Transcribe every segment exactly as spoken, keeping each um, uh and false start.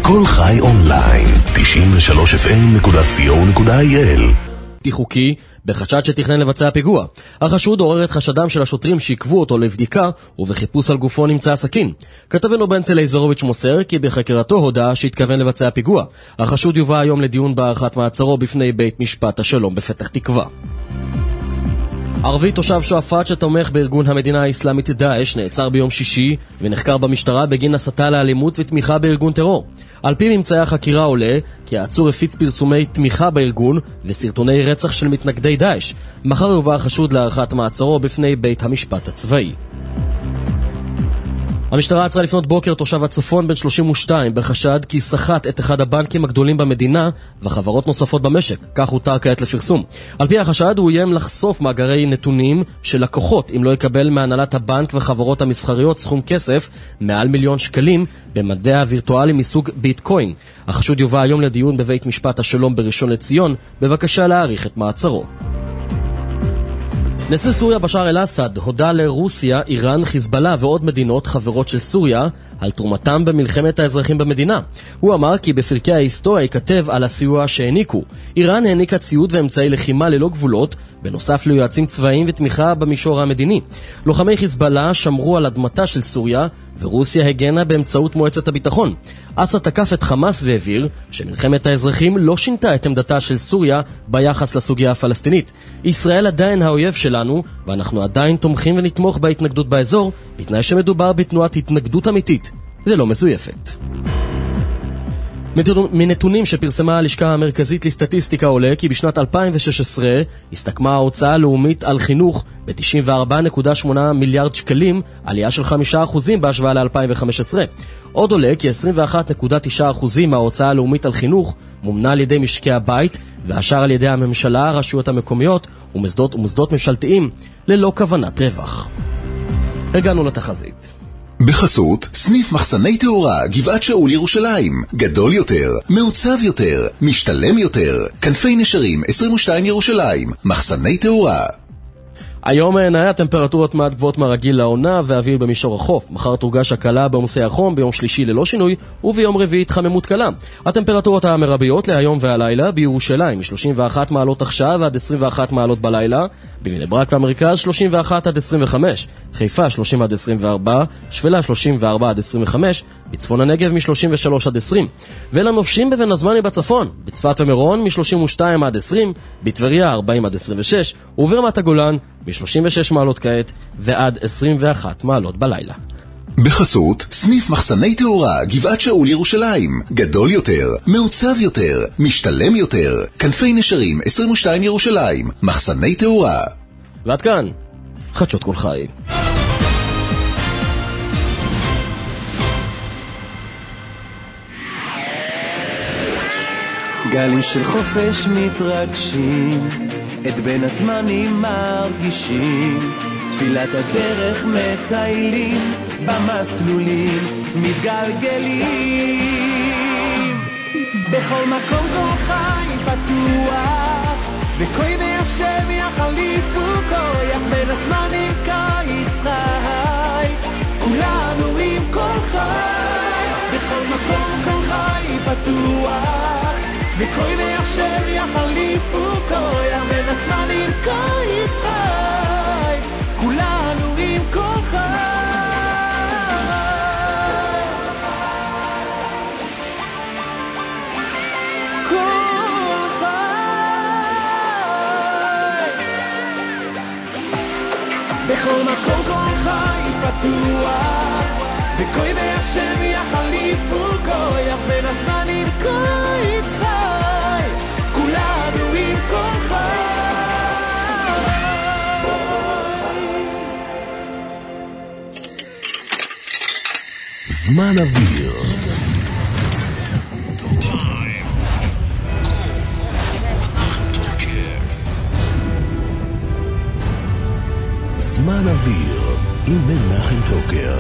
כל חי אונליין, תשעים ושלוש אף אם נקודה סי או נקודה איי אל. חוקי בחשד שתכנן לבצע פיגוע. החשוד עורר את חשדם של השוטרים שעיכבו אותו לבדיקה, ובחיפוש על גופו נמצא הסכין. כתבנו בנצל איזורוביץ' מוסר כי בחקירתו הודע שהתכוון לבצע פיגוע. החשוד יובא היום לדיון בהארכת מעצרו בפני בית משפט השלום בפתח תקווה. ערבי תושב שועפאט שתומך בארגון המדינה האסלאמית דאעש נעצר ביום שישי ונחקר במשטרה בגין הסתה לאלימות ותמיכה בארגון טרור. על פי ממצאי החקירה עולה כי העצור הפיץ פרסומי תמיכה בארגון וסרטוני רצח של מתנגדי דאעש. מחר יובא החשוד להארכת מעצרו בפני בית המשפט הצבאי. המשטרה עצרה לפנות בוקר תושב הצפון בן שלושים ושתיים בחשד כי סחט את אחד הבנקים הגדולים במדינה וחברות נוספות במשק. כך הותר כעת לפרסום. על פי החשד הוא איים לחשוף מאגרי נתונים של לקוחות אם לא יקבל מהנהלת הבנק וחברות המסחריות סכום כסף מעל מיליון שקלים במטבע וירטואלי מסוג ביטקוין. החשוד יובא היום לדיון בבית משפט השלום בראשון לציון בבקשה להאריך את מעצרו. נשיא סוריה בשאר אל-אסד הודע לרוסיה, איראן, חיזבאללה ועוד מדינות חברות של סוריה על תרומתם במלחמת האזרחים במדינה. הוא אמר כי בפרקי ההיסטוריה ייכתב על הסיוע שהעניקו. איראן העניקה ציוד ואמצעי לחימה ללא גבולות, בנוסף ליועצים צבאיים ותמיכה במישור המדיני. לוחמי חיזבאללה שמרו על אדמתה של סוריה, ורוסיה הגנה באמצעות מועצת הביטחון. אסד תקף את חמאס והבהיר שמלחמת האזרחים לא שינתה את עמדתה של סוריה ביחס לסוגיה הפלסטינית. ישראל עדיין האויב שלנו, ואנחנו עדיין תומכים ונתמוך בהתנגדות באזור, בתנאי שמדובר בתנועת התנגדות אמיתית ולא מזויפת. מנתונים שפרסמה הלשכה המרכזית לסטטיסטיקה עולה כי בשנת אלפיים ושש עשרה הסתכמה ההוצאה הלאומית על חינוך ב-תשעים וארבע נקודה שמונה מיליארד שקלים, עלייה של חמישה אחוזים בהשוואה ל-אלפיים וחמש עשרה. עוד עולה כי עשרים ואחת נקודה תשע אחוזים מההוצאה הלאומית על חינוך מומנה על ידי משקי הבית, והשאר על ידי הממשלה, הרשויות המקומיות ומוסדות, ומוסדות ממשלתיים ללא כוונת רווח. הגענו לתחזית. בחסות, סניף מחסני תאורה, גבעת שאול ירושלים. גדול יותר, מעוצב יותר, משתלם יותר. כנפי נשרים, עשרים ושתיים ירושלים. מחסני תאורה. היום נהיה הטמפרטורות מעט גבוהות מהרגיל לעונה ואוויר במישור החוף. מחר תורגש הקלה בעומסי החום, ביום שלישי ללא שינוי וביום רביעי התחממות קלה. הטמפרטורות המרביות להיום והלילה בירושלים שלושים ואחת מעלות עכשיו עד עשרים ואחת מעלות בלילה, בבני ברק והמרכז שלושים ואחת עד עשרים וחמש, חיפה שלושים עד עשרים וארבע, שפלה שלושים וארבע עד עשרים וחמש, בצפון הנגב מ-שלושים ושלוש עד עשרים, ולנופשים בבן הזמני בצפון, בצפת ומירון מ-שלושים ושתיים עד עשרים, בטבריה ארבעים עד עשרים ושש, וברמת הגולן מ-שלושים ושש מעלות כעת ועד עשרים ואחת מעלות בלילה. בחסות, סניף מחסני תאורה, גבעת שאול ירושלים. גדול יותר, מעוצב יותר, משתלם יותר. כנפי נשרים, עשרים ושתיים ירושלים. מחסני תאורה. ועד כאן, חדשות כל חי. גלים של חופש מתרגשים, את בין הזמנים מרגישים, תפילת הדרך מטיילים, במסלולים מתגלגלים. בכל מקום כל חי פתוח, וכוי וישב יחליפו כוח, בין הזמנים קיץ חי, כולנו עם כל חי. בכל מקום כל חי פתוח, וכוי וישב יחליפו כוח, בין הזמנים קיץ חי, כולנו עם כל חי. כל חי. בכל מקום כל חי פתוח, וכוי וישב יחליפו כוח, בין הזמנים קיץ חי, כולנו עם כל חי. זמן אוויר. זמן אוויר עם מנחם טוקר.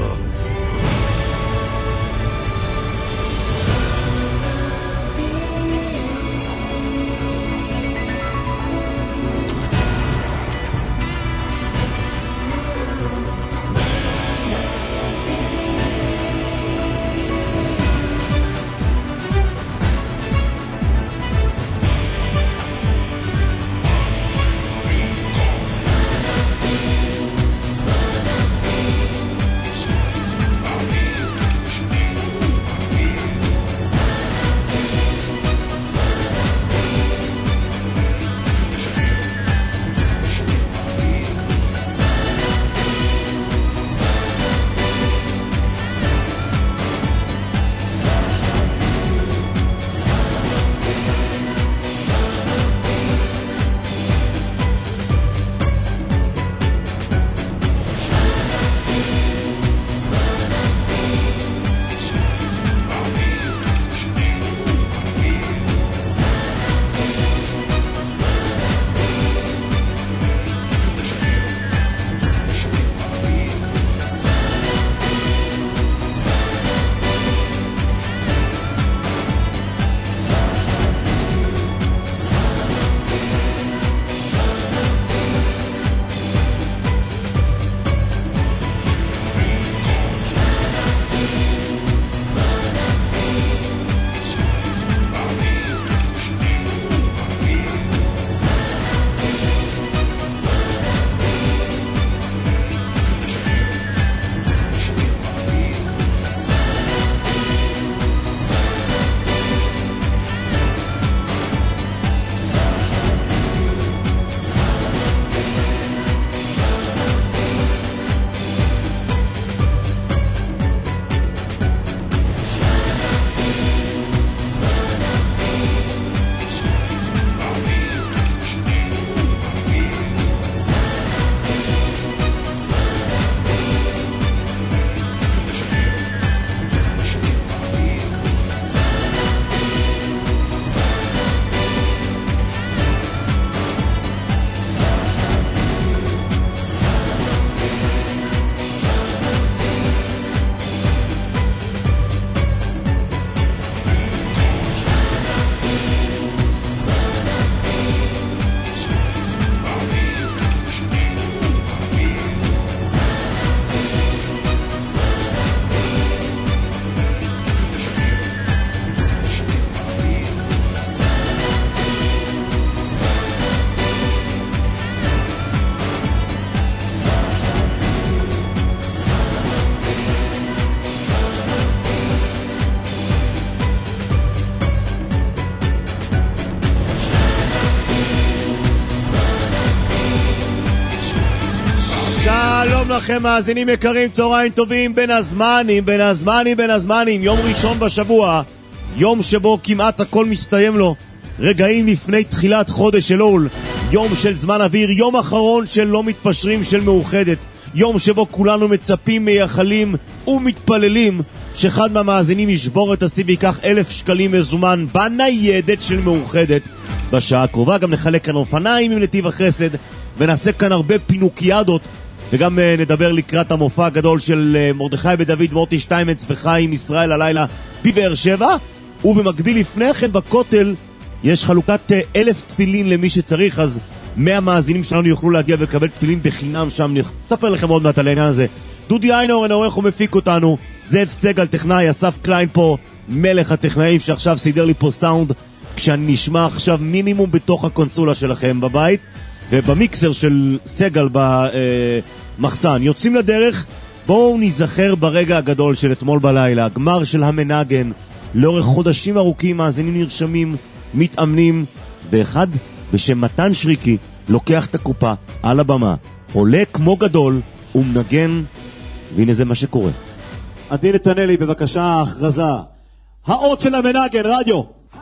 שלום לכם מאזינים יקרים, צהריים טובים, בין הזמנים, בין הזמנים, בין הזמנים, יום ראשון בשבוע, יום שבו כמעט הכל מסתיים לו, רגעים לפני תחילת חודש אלול, יום של זמן אוויר, יום אחרון של לא מתפשרים של מאוחדת, יום שבו כולנו מצפים, מייחלים ומתפללים שאחד מהמאזינים ישבור את השיא ויקח אלף שקלים מזומן בניידת של מאוחדת. בשעה הקרובה גם נחלק כאן אופניים עם נתיב החסד ונעשה כאן הרבה פינוקיאדות וגם uh, נדבר לקראת המופע הגדול של uh, מרדכי בדוד, מורטי שטיימץ וחיים ישראל הלילה בבאר שבע. ובמקביל לפני כן בכותל יש חלוקת uh, אלף תפילין למי שצריך, אז מאה מאזינים שלנו יוכלו להגיע ולקבל תפילין בחינם שם. נספר לכם עוד מעט על העניין הזה. דודי איינור העורך ומפיק אותנו, זאב סגל טכנאי, אסף קליין פה מלך הטכנאים שעכשיו סידר לי פה סאונד כשאני נשמע עכשיו מינימום בתוך הקונסולה שלכם בבית ובמיקסר של סגל במחסן. יוצאים לדרך, בואו נזכר ברגע הגדול של אתמול בלילה, הגמר של המנגן. לאורך חודשים ארוכים מאזינים נרשמים, מתאמנים, ואחד בשם מתן שריקי לוקח את הקופה על הבמה, עולה כמו גדול ומנגן, והנה זה מה שקורה. עדי נתנאלי, בבקשה, ההכרזה. האות של המנגן, רדיו.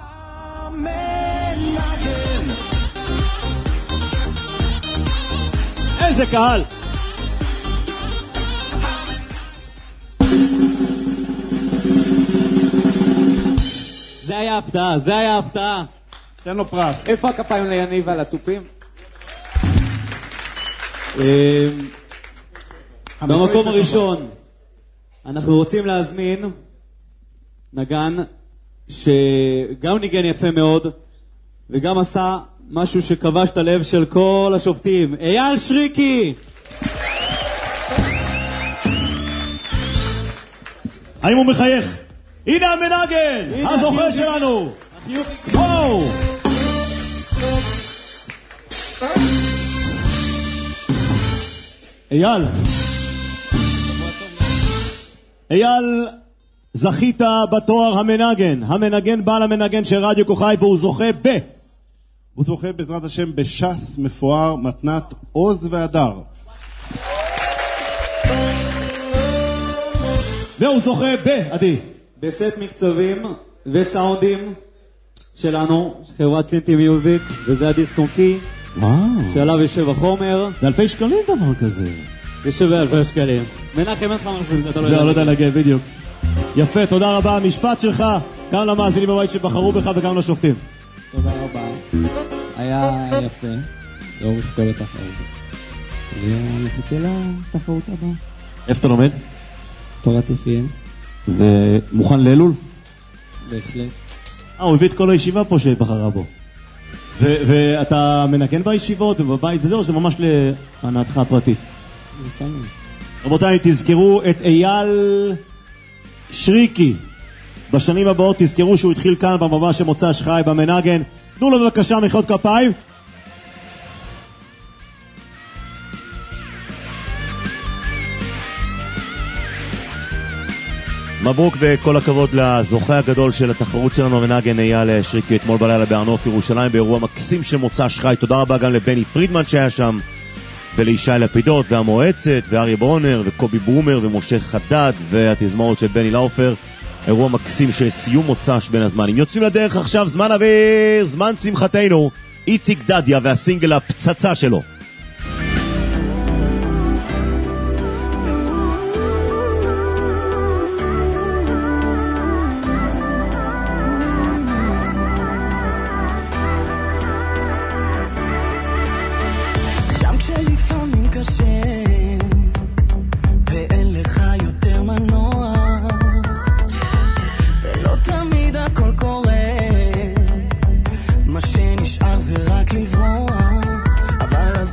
איזה קהל! זה היה הפתעה, זה היה הפתעה. תן לו פרס. איפה הכפיים ליניב על הטופים? במקום הראשון אנחנו רוצים להזמין נגן שגם ניגן יפה מאוד וגם עשה משהו שכבש את הלב של כל השופטים. אייל שריקי! האם הוא מחייך? הנה המנגן! הזוכה שלנו! וואו! אייל! אייל, זכית בתואר המנגן. המנגן בעל המנגן של רדיו כוכי, והוא זוכה ב... הוא זוכה בעזרת השם בשס מפואר מתנת עוז והדר. והוא זוכה ב... עדי. בסט מקצבים וסאונדים שלנו, חברת סינטי מיוזיק, וזה הדיסק קונקי. וואו. שעליו יושב החומר. זה אלפי שקלים דבר כזה. זה שווה אלפי שקלים. מנחם, אין לך מרסים, זה אתה לא יודע. זה לא יודע להגיע, בדיוק. יפה, תודה רבה. המשפט שלך, גם למאזינים בבית שבחרו בך וגם לשופטים. תודה רבה. היה יפה, לאורך כל התחרות. ונחכה לתחרות הבאה. איפה אתה לומד? תורת יפיין. ומוכן לאלול? בהחלט. אה, הוא הביא את כל הישיבה פה שבחרה בו. ואתה מנגן בישיבות ובבית וזה, או שזה ממש להנאתך הפרטית? לפעמים. רבותיי, תזכרו את אייל שריקי. בשנים הבאות תזכרו שהוא התחיל כאן בבמה שמוצא שחי במנגן. תנו לו בבקשה מחיאות כפיים. מברוק וכל הכבוד לזוכה הגדול של התחרות שלנו, המנגן אייל שריקי, אתמול בלילה בהר נוף ירושלים באירוע מקסים שמוצא שחי. תודה רבה גם לבני פרידמן שהיה שם, ולישי לפידות והמועצת ואריה ברונר וקובי ברומר ומשה חדד והתזמורת של בני לאופר. אירוע מקסים של סיום מוצ"ש בין הזמנים. יוצאים לדרך עכשיו, זמן אוויר, זמן שמחתנו, איציק דדיה והסינגל הפצצה שלו. מה שנשאר זה רק לברוח, אבל אז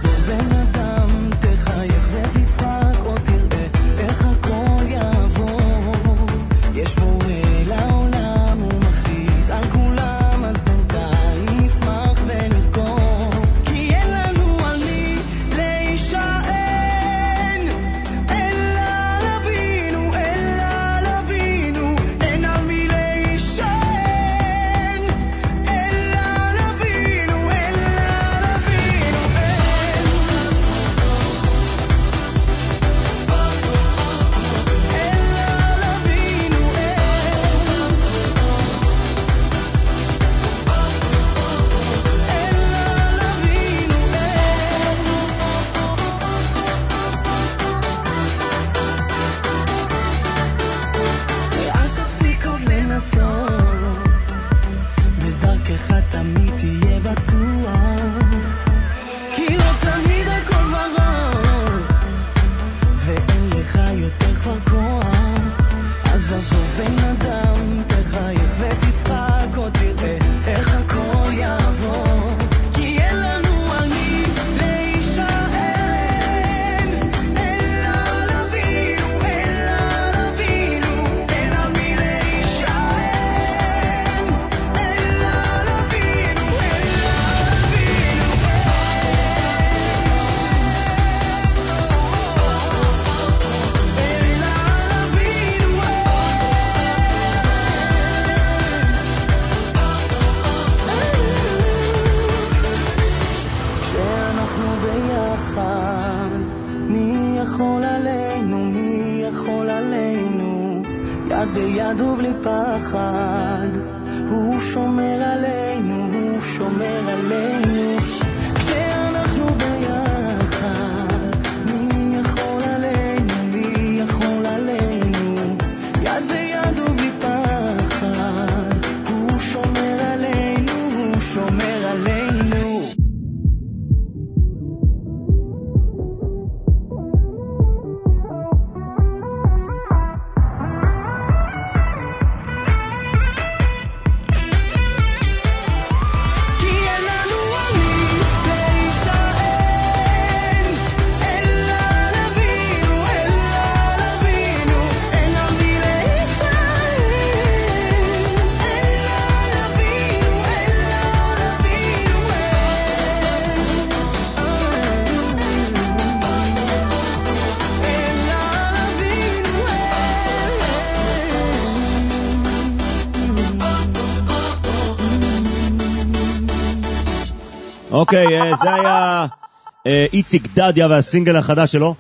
בדרכך תמיד תהיה בטוח, כי לא תמיד הכל ורוד, ואין לך יותר כבר כוח. אז עזוב בן אדם, תחייך ותצחק, עוד תראה איך הכל יעבור, כי אין לנו על מי להישען, אלא על אבינו, אלא על אבינו, אין על מי להישען, אלא על אבינו, אלא על אבינו, אלא על אבינו. כשאנחנו ביחד, מי יכול עלינו, מי יכול עלינו, יד ביד ובלי פחד, הוא שומר עלינו, הוא שומר עלינו. כשאנחנו ביחד, מי יכול עלינו, מי יכול עלינו, יד ביד ובלי פחד, הוא שומר עלינו, הוא שומר עלינו. כי אין לנו על מי להישען, אלא על אבינו, אלא על אבינו, אין על מי להישען, אלא על אבינו, אלא על אבינו, אלא על אבינו. אוקיי, אה, זה היה אה, איציק דדיה והסינגל החדש שלו.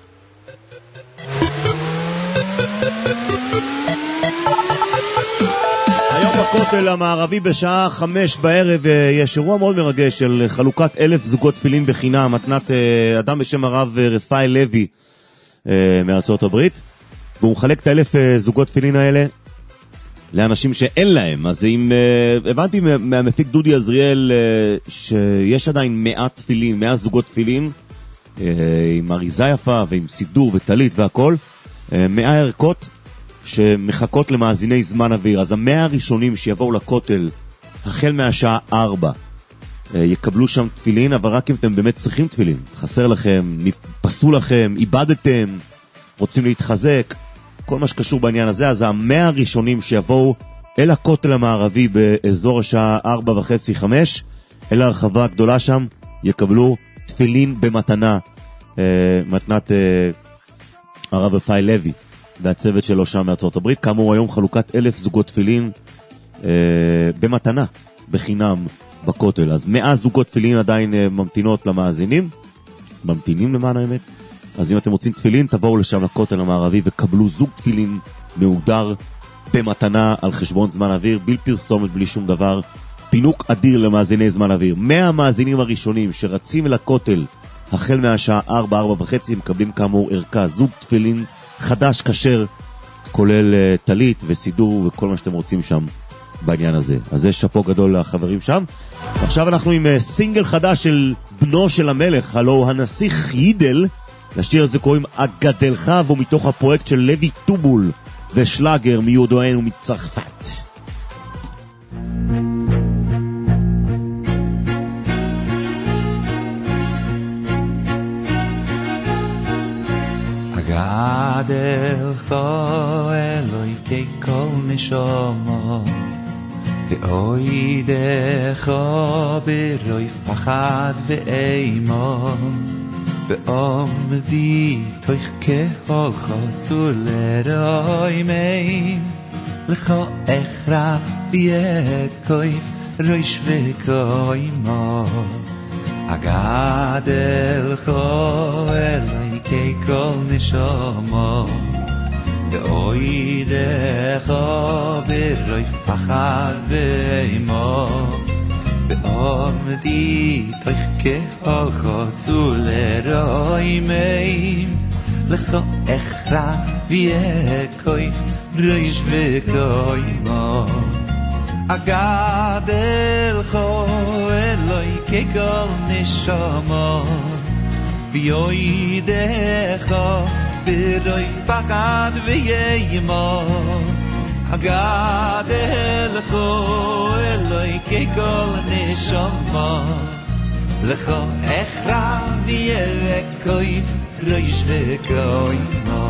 היום בכותל המערבי בשעה חמש בערב אה, יש אירוע מאוד מרגש של חלוקת אלף זוגות תפילין בחינם, מתנת אה, אדם בשם הרב אה, רפאל לוי אה, מארצות הברית, והוא מחלק את האלף אה, זוגות תפילין האלה לאנשים שאין להם. אז אם uh, הבנתי מהמפיק דודי עזריאל uh, שיש עדיין מאה תפילין, מאה זוגות תפילין uh, עם אריזה יפה ועם סידור וטלית והכל, uh, מאה ערכות שמחכות למאזיני זמן אוויר. אז המאה הראשונים שיבואו לכותל החל מהשעה ארבע uh, יקבלו שם תפילין, אבל רק אם אתם באמת צריכים תפילין, חסר לכם, פסו לכם, איבדתם, רוצים להתחזק, כל מה שקשור בעניין הזה. אז המאה הראשונים שיבואו אל הכותל המערבי באזור השעה ארבע וחצי חמש, אל הרחבה הגדולה שם, יקבלו תפילין במתנה, אה, מתנת אה, הרב רפאל לוי והצוות שלו שם מארצות הברית. כאמור היום חלוקת אלף זוגות תפילין אה, במתנה, בחינם בכותל. אז מאה זוגות תפילין עדיין אה, ממתינות למאזינים, ממתינים למען האמת. אז אם אתם רוצים תפילין, תבואו לשם לכותל המערבי וקבלו זוג תפילין מהודר במתנה על חשבון זמן אוויר, בלי פרסומת, בלי שום דבר. פינוק אדיר למאזיני זמן אוויר. מאה המאזינים הראשונים שרצים אל הכותל החל מהשעה ארבע, ארבע וחצי, מקבלים כאמור ערכה, זוג תפילין חדש כשר, כולל uh, טלית וסידור וכל מה שאתם רוצים שם בעניין הזה. אז זה שפו גדול לחברים שם. עכשיו אנחנו עם uh, סינגל חדש של בנו של המלך, הלו הנסיך יידל. לשיר הזה קוראים אגדלך, והוא מתוך הפרויקט של לוי טובול ושלאגר מיודענו ומצרפת. אגדלך אלוהי ככל נשמה, ואוידך ברוב פחד ואימה, בעומדי תוך ככל חצור לרוימים, לך אכרע ויכויף ראש וקוימו. אגדלך אלוהי ככל נשמה, ואוידך ברוב פחד ואימה, בעומדי תוך ככל חצור לרוימים, לך אכרע ויכויף ראש וקוימו. Agadelcho Eloi kekol neshama V'yoidecho B'roi pachad v'yeyma Agadelcho Eloi kekol neshama Lecho echra v'yekoi Roish v'koima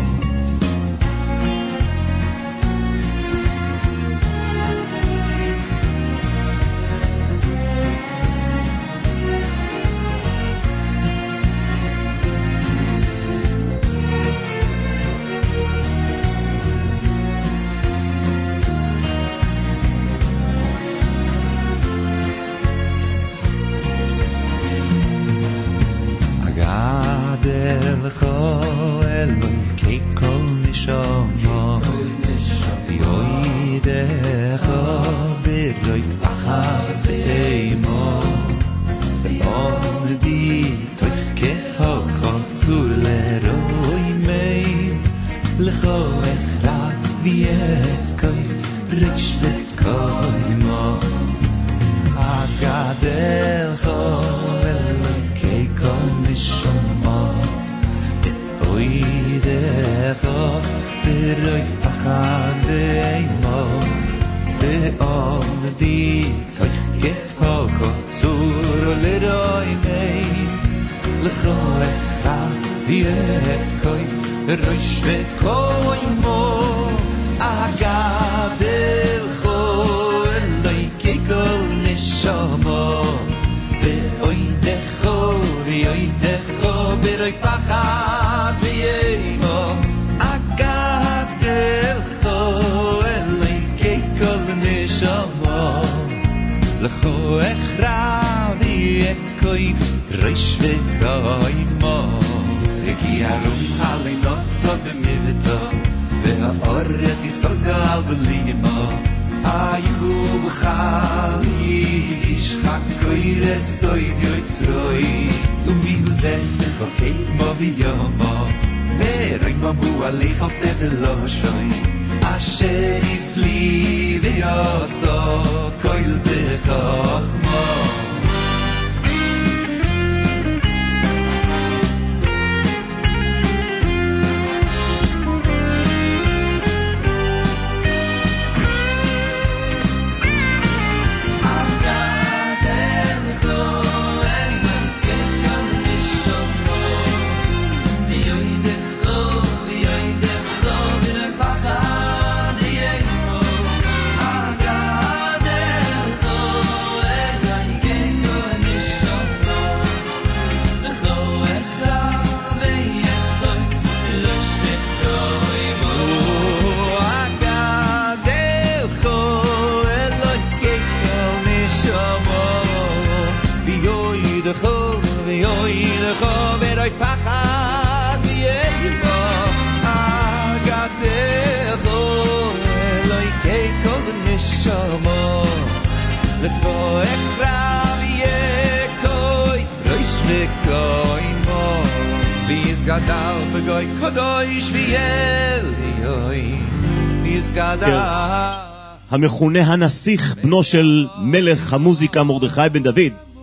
המכונה הנסיך, בנו של מלך המוזיקה מרדכי בן דוד.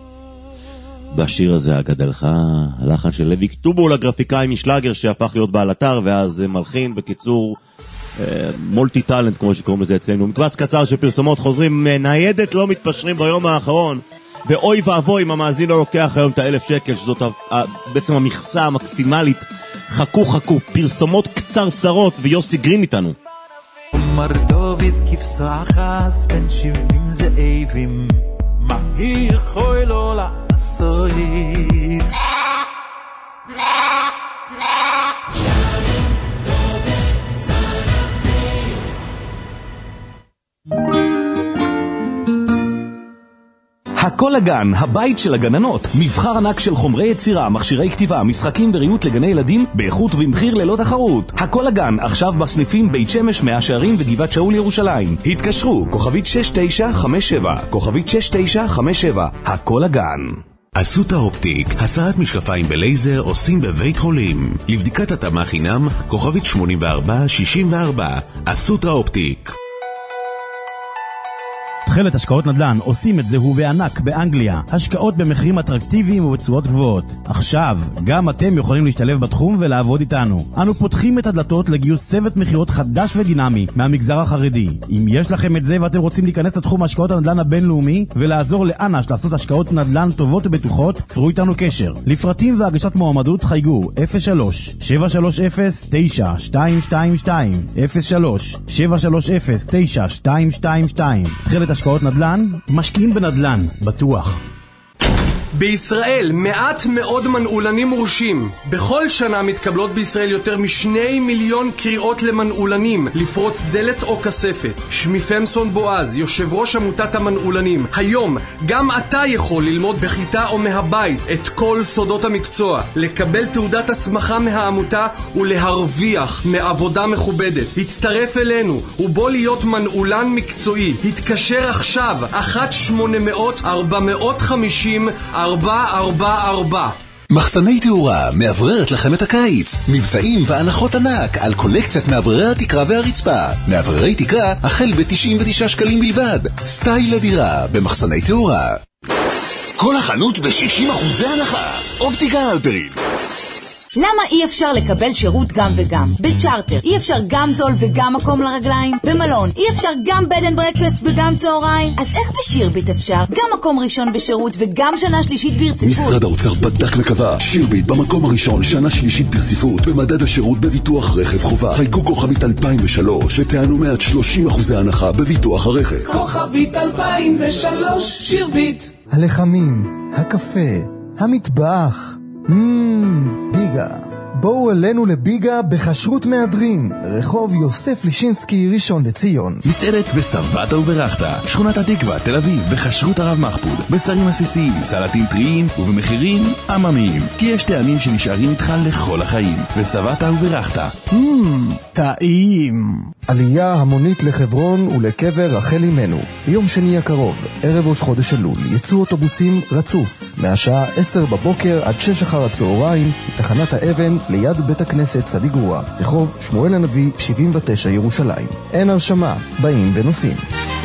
בשיר הזה הגדלך, הלחן של לוי כתובו לגרפיקאי משלאגר שהפך להיות בעל אתר ואז מלחין. בקיצור, מולטי טלנט כמו שקוראים לזה אצלנו. מקבץ קצר של פרסומות חוזרים, ניידת לא מתפשרים ביום האחרון, ואוי ואבוי אם המאזין לא לוקח היום את האלף שקל, שזאת בעצם המכסה המקסימלית. חכו חכו, פרסומות קצרצרות, ויוסי גרין איתנו. מר דוד כבשה אחס בין שבעים זאבים, מה היא יכול לו לעשות? הכל הגן, הבית של הגננות. מבחר ענק של חומרי יצירה, מכשירי כתיבה, משחקים וריהוט לגני ילדים, באיכות ובמחיר ללא תחרות. הכל הגן, עכשיו בסניפים בית שמש, מאה שערים וגבעת שאול ירושלים. התקשרו, כוכבית שש תשע חמש שבע, כוכבית שש תשע חמש שבע. הכל הגן. אסותא אופטיק, הסרת משקפיים בלייזר עושים בבית חולים. לבדיקת התאמה חינם, כוכבית שמונים וארבע שישים וארבע. אסותא אופטיק. תחילת השקעות נדל"ן עושים את זהו בענק באנגליה. השקעות במחירים אטרקטיביים ובצורות גבוהות. עכשיו, גם אתם יכולים להשתלב בתחום ולעבוד איתנו. אנו פותחים את הדלתות לגיוס צוות מחירות חדש ודינמי מהמגזר החרדי. אם יש לכם את זה ואתם רוצים להיכנס לתחום השקעות הנדל"ן הבינלאומי ולעזור לאנש לעשות השקעות נדל"ן טובות ובטוחות, צרו איתנו קשר. לפרטים והגשת מועמדות חייגו אפס שלוש שבע שלוש אפס תשע שתיים שתיים שתיים אפס שלוש שבע שלוש אפס תשע שתיים שתיים שתיים. תחילת השקעות נדל"ן, משקיעים בנדל"ן, בטוח. בישראל מעט מאוד מנעולנים מורשים. בכל שנה מתקבלות בישראל יותר משני מיליון קריאות למנעולנים לפרוץ דלת או כספת. שמי פמסון בועז, יושב ראש עמותת המנעולנים. היום גם אתה יכול ללמוד בכיתה או מהבית את כל סודות המקצוע, לקבל תעודת הסמכה מהעמותה ולהרוויח מעבודה מכובדת. הצטרף אלינו ובוא להיות מנעולן מקצועי. התקשר עכשיו אחת שמונה מאות ארבע מאות וחמישים ארבע ארבע ארבע. מחסני תאורה מאווררת לכם את הקיץ. מבצעים והנחות ענק על קולקציית מאווררי התקרה והרצפה. מאווררי תקרה החל ב-תשעים ותשעה שקלים בלבד. סטייל לדירה במחסני תאורה. כל החנות ב-שישים אחוז הנחה. אופטיקה הלפרין. למה אי אפשר לקבל שירות גם וגם? בצ'ארטר אי אפשר גם זול וגם מקום לרגליים? במלון אי אפשר גם בד אנד ברקפסט וגם צהריים? אז איך בשירביט אפשר? גם מקום ראשון בשירות וגם שנה שלישית ברציפות? משרד האוצר בדק וקבע שירביט במקום הראשון שנה שלישית ברציפות במדד השירות בביטוח רכב חובה. חייגו כוכבית אלפיים ושלוש שתענו מעט שלושים אחוזי הנחה בביטוח הרכב. כוכבית אלפיים ושלוש שירביט. הלחמים, הקפה, המטבח. מmm, ביגה. בואו אלינו לביגה בחשרות מהדרין, רחוב יוסף לישינסקי ראשון לציון. מסעדת וסבתה וברכתה, שכונת התקווה, תל אביב, בחשרות הרב מחפוד, בשרים עסיסיים, סלטים טריים ובמחירים עממיים, כי יש טעמים שנשארים איתך לכל החיים. וסבתה וברכתה. מmm, טעים. עלייה המונית לחברון ולקבר רחל אימנו. ביום שני הקרוב, ערב ראש חודש אלול, יצאו אוטובוסים רצוף, מהשעה עשר בבוקר עד שש אחר הצהריים, בתחנת האבן ליד בית הכנסת צדיק גרוע, רחוב שמואל הנביא שבעים ותשע ירושלים. אין הרשמה, באים ונוסעים.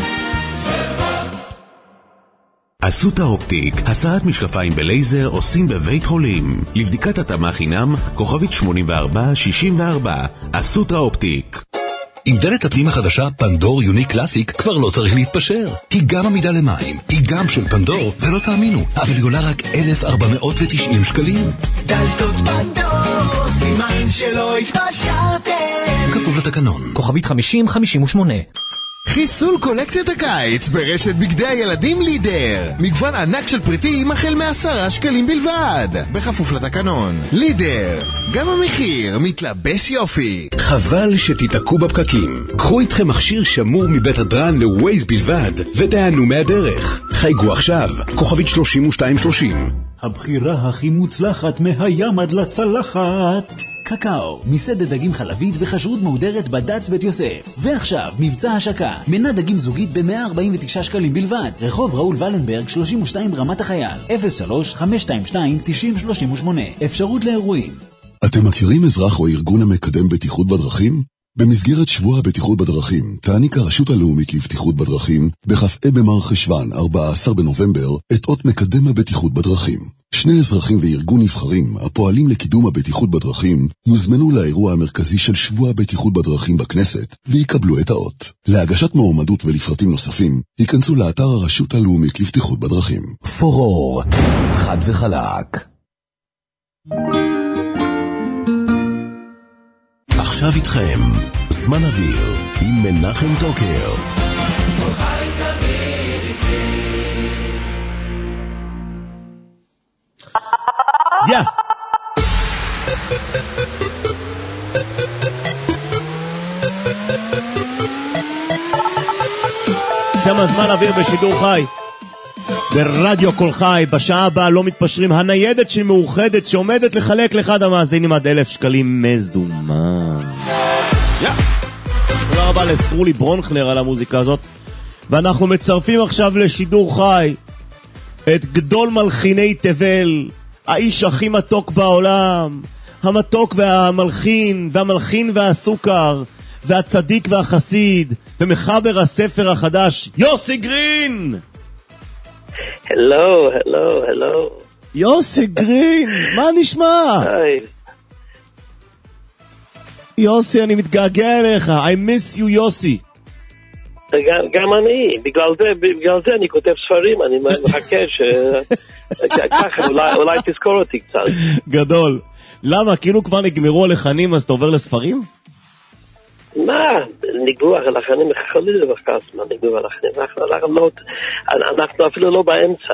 אסותא אופטיק, הסעת משקפיים בלייזר עושים בבית חולים. לבדיקת התאמה חינם, כוכבית שמונים וארבע שישים וארבע. אסותא אופטיק. עם דלת הפנים החדשה פנדור יוניק קלאסיק כבר לא צריך להתפשר. היא גם עמידה למים, היא גם של פנדור, ולא תאמינו, אבל היא עולה רק אלף ארבע מאות ותשעים שקלים. דלתות פנדור, סימן שלא התפשרתם. כפוף לתקנון. כוכבית חמישים חמישים ושמונה. חיסול קולקציית הקיץ ברשת בגדי הילדים לידר. מגוון ענק של פריטים החל מעשרה שקלים בלבד. בכפוף לתקנון. לידר, גם המחיר מתלבש יופי. חבל שתתעקו בפקקים. קחו איתכם מכשיר שמור מבית הדרן לווייז בלבד ותענו מהדרך. חייגו עכשיו, כוכבית שלושים ושתיים שלושים. הבחירה הכי מוצלחת מהים עד לצלחת. קקאו, מסעדת דגים חלבית בחשרות מהודרת בד"ץ בית יוסף. ועכשיו, מבצע השקה, מנה דגים זוגית ב-מאה ארבעים ותשעה שקלים בלבד. רחוב ראול ולנברג שלושים ושתיים רמת החייל. אפס שלוש חמש שתיים שתיים תשעים שלושים ושמונה. אפשרות לאירועים. אתם מכירים אזרח או ארגון המקדם בטיחות בדרכים? במסגרת שבוע הבטיחות בדרכים, תעניק הרשות הלאומית לבטיחות בדרכים, בכ"ה במר חשוון, ארבעה עשר בנובמבר, את אות מקדם הבטיחות בדרכים. שני אזרחים וארגון נבחרים, הפועלים לקידום הבטיחות בדרכים, יוזמנו לאירוע המרכזי של שבוע הבטיחות בדרכים בכנסת, ויקבלו את האות. להגשת מועמדות ולפרטים נוספים, ייכנסו לאתר הרשות הלאומית לבטיחות בדרכים. פורור, חד וחלק. עכשיו איתכם, זמן אוויר, עם מנחם טוקר. יא! שם זמן אוויר בשידור חי. ברדיו כל חי, בשעה הבאה לא מתפשרים, הניידת של מאוחדת שעומדת לחלק לאחד המאזינים עד אלף שקלים מזומן. יא! תודה רבה לסרולי ברונכנר על המוזיקה הזאת. ואנחנו מצרפים עכשיו לשידור חי את גדול מלחיני תבל, האיש הכי מתוק בעולם, המתוק והמלחין, והמלחין והסוכר, והצדיק והחסיד, ומחבר הספר החדש, יוסי גרין! הלו, הלו, הלו. יוסי גרין, מה נשמע? היי. יוסי, אני מתגעגע אליך, I miss you יוסי. גם, גם אני, בגלל זה, בגלל זה אני כותב ספרים, אני מחכה ש... ככה, אולי, אולי תזכור אותי קצת. גדול. למה? כאילו כבר נגמרו הלחנים אז אתה עובר לספרים? מה? נגמרו הלחנים, חלילה וחס, מה נגמרו הלחנים? אנחנו, אנחנו, לא, אנחנו אפילו לא באמצע.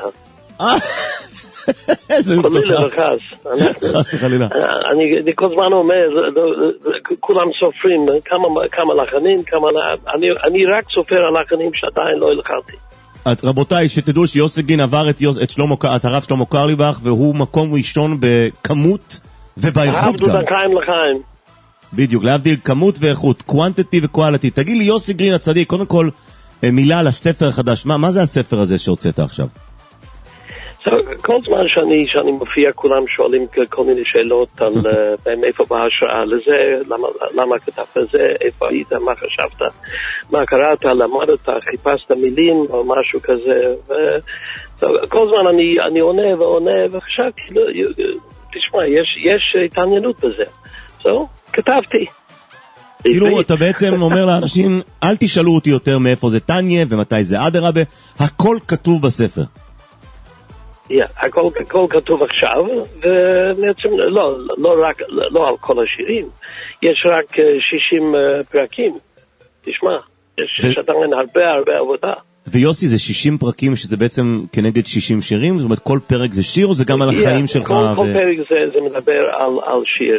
איזה חלילה וחס. חס וחלילה. אני, אני כל זמן אומר, כולם סופרים כמה, כמה לחנים, כמה... אני, אני רק סופר הלחנים שעדיין לא הלחנתי. רבותיי, שתדעו שיוסי גרין עבר את, יוס, את, שלמה, את הרב שלמה קרליבך, והוא מקום ראשון בכמות ובאיכות גם. עבדו דקיים לחיים. בדיוק, להבדיל כמות ואיכות, quantity ו-quality. תגיד לי, יוסי גרין הצדיק, קודם כל מילה על הספר החדש. מה, מה זה הספר הזה שהוצאת עכשיו? So, כל זמן שאני, שאני מופיע, כולם שואלים כל מיני שאלות על uh, איפה בהשראה לזה, למה, למה כתבת לזה, איפה היית, מה חשבת, מה קראת, למדת, חיפשת מילים או משהו כזה. ו... So, כל זמן אני, אני עונה ועונה וחשבתי, תשמע, יש, יש התעניינות בזה. So, כתבתי. כאילו אתה בעצם אומר לאנשים, אל תשאלו אותי יותר מאיפה זה טניה ומתי זה אדרבה, הכל כתוב בספר. Yeah, הכל, הכל כתוב עכשיו, ובעצם לא, לא רק, לא על כל השירים, יש רק שישים פרקים, תשמע, יש עדיין הרבה הרבה עבודה. ויוסי, זה שישים פרקים שזה בעצם כנגד שישים שירים? זאת אומרת, כל פרק זה שיר או זה גם על החיים שלך? כל, כל פרק זה, זה מדבר על, על שיר.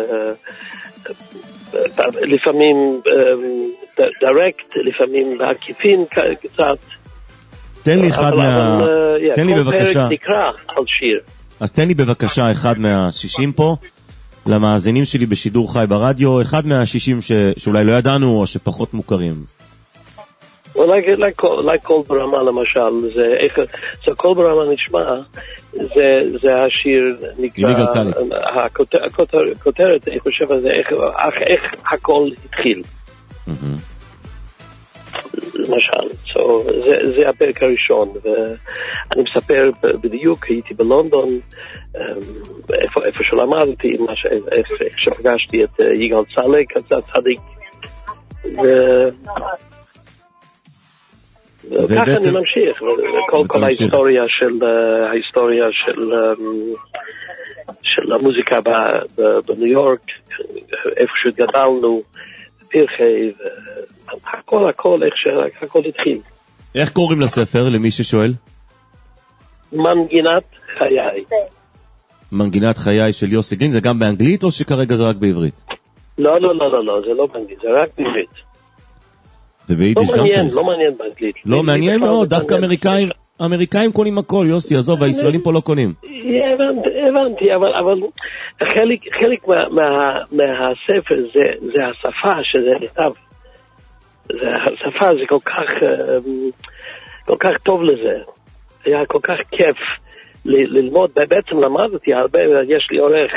לפעמים direct, לפעמים בעקיפין קצת. תן לי אחד מה... תן לי בבקשה. כל פרק נקרא על שיר. אז תן לי בבקשה אחד מהשישים פה, למאזינים שלי בשידור חי ברדיו, אחד מהשישים ש... שאולי לא ידענו או שפחות מוכרים. אולי קול ברמה למשל, זה איך... זה קול ברמה נשמע, זה השיר נקרא... הכותרת, אני חושב על זה, איך הכל התחיל. למשל, so, זה, זה הפרק הראשון, ואני מספר בדיוק, הייתי בלונדון, איפה, איפה שלמדתי, איך שפגשתי את יגאל צלק, הצדיק, ו... וככה אני ממשיך, כל, כל ההיסטוריה של, ההיסטוריה של, של המוזיקה בניו יורק, איפה שגדלנו, פרחי, הכל, הכל, איך שהכל התחיל. איך קוראים לספר, למי ששואל? מנגינת חיי. מנגינת חיי של יוסי גרין, זה גם באנגלית או שכרגע זה רק בעברית? לא, לא, לא, לא, לא, זה לא באנגלית, זה רק בעברית. וביידיש לא גם מעניין, צריך. לא מעניין באנגלית. לא מעניין מאוד, דווקא אמריקאים, אמריקאים קונים הכל, יוסי, עזוב, הישראלים פה לא קונים. הבנתי, אבל, אבל חלק, חלק מה, מה, מהספר זה, זה השפה שזה נכתב. השפה זה כל כך, כל כך טוב לזה. היה כל כך כיף ל- ללמוד, בעצם למדתי הרבה, יש לי עורך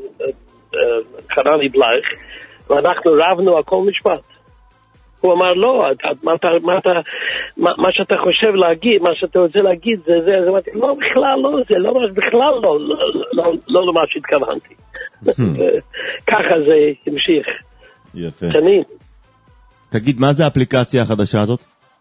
חנני בלייך, ואנחנו רבנו על כל משפט. הוא אמר, לא, מה, אתה, מה, אתה, מה, מה שאתה חושב להגיד, מה שאתה רוצה להגיד, זה זה, זה, זה לא, בכלל לא, זה לא, בכלל לא, לא, לא, לא למה שהתכוונתי. ככה זה המשיך. יפה. שנים. תגיד, מה זה האפליקציה החדשה הזאת?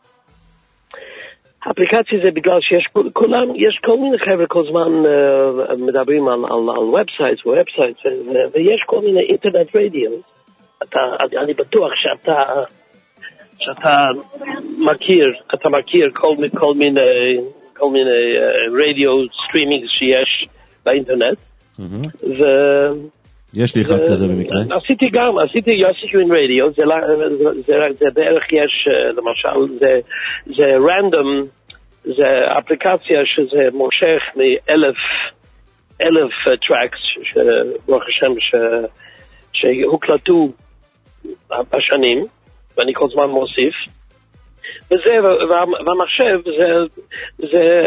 האפליקציה זה בגלל שיש כולם, יש כל מיני חבר'ה כל זמן uh, מדברים על, על, על ובסייטס, ובסייטס, ויש כל מיני אינטרנט רדיו. אתה, אני בטוח שאתה, שאתה מכיר, אתה מכיר כל, כל מיני, כל מיני רדיו סטרימינג שיש באינטרנט. ו... יש לי אחד כזה במקרה. עשיתי גם, עשיתי יוסי אין רדיו, זה, זה, זה בערך יש, למשל, זה, זה רנדום, זה אפליקציה שזה מושך מאלף, אלף טרקס, ברוך השם, שהוקלטו בשנים, ואני כל זמן מוסיף, וזה, והמחשב זה, זה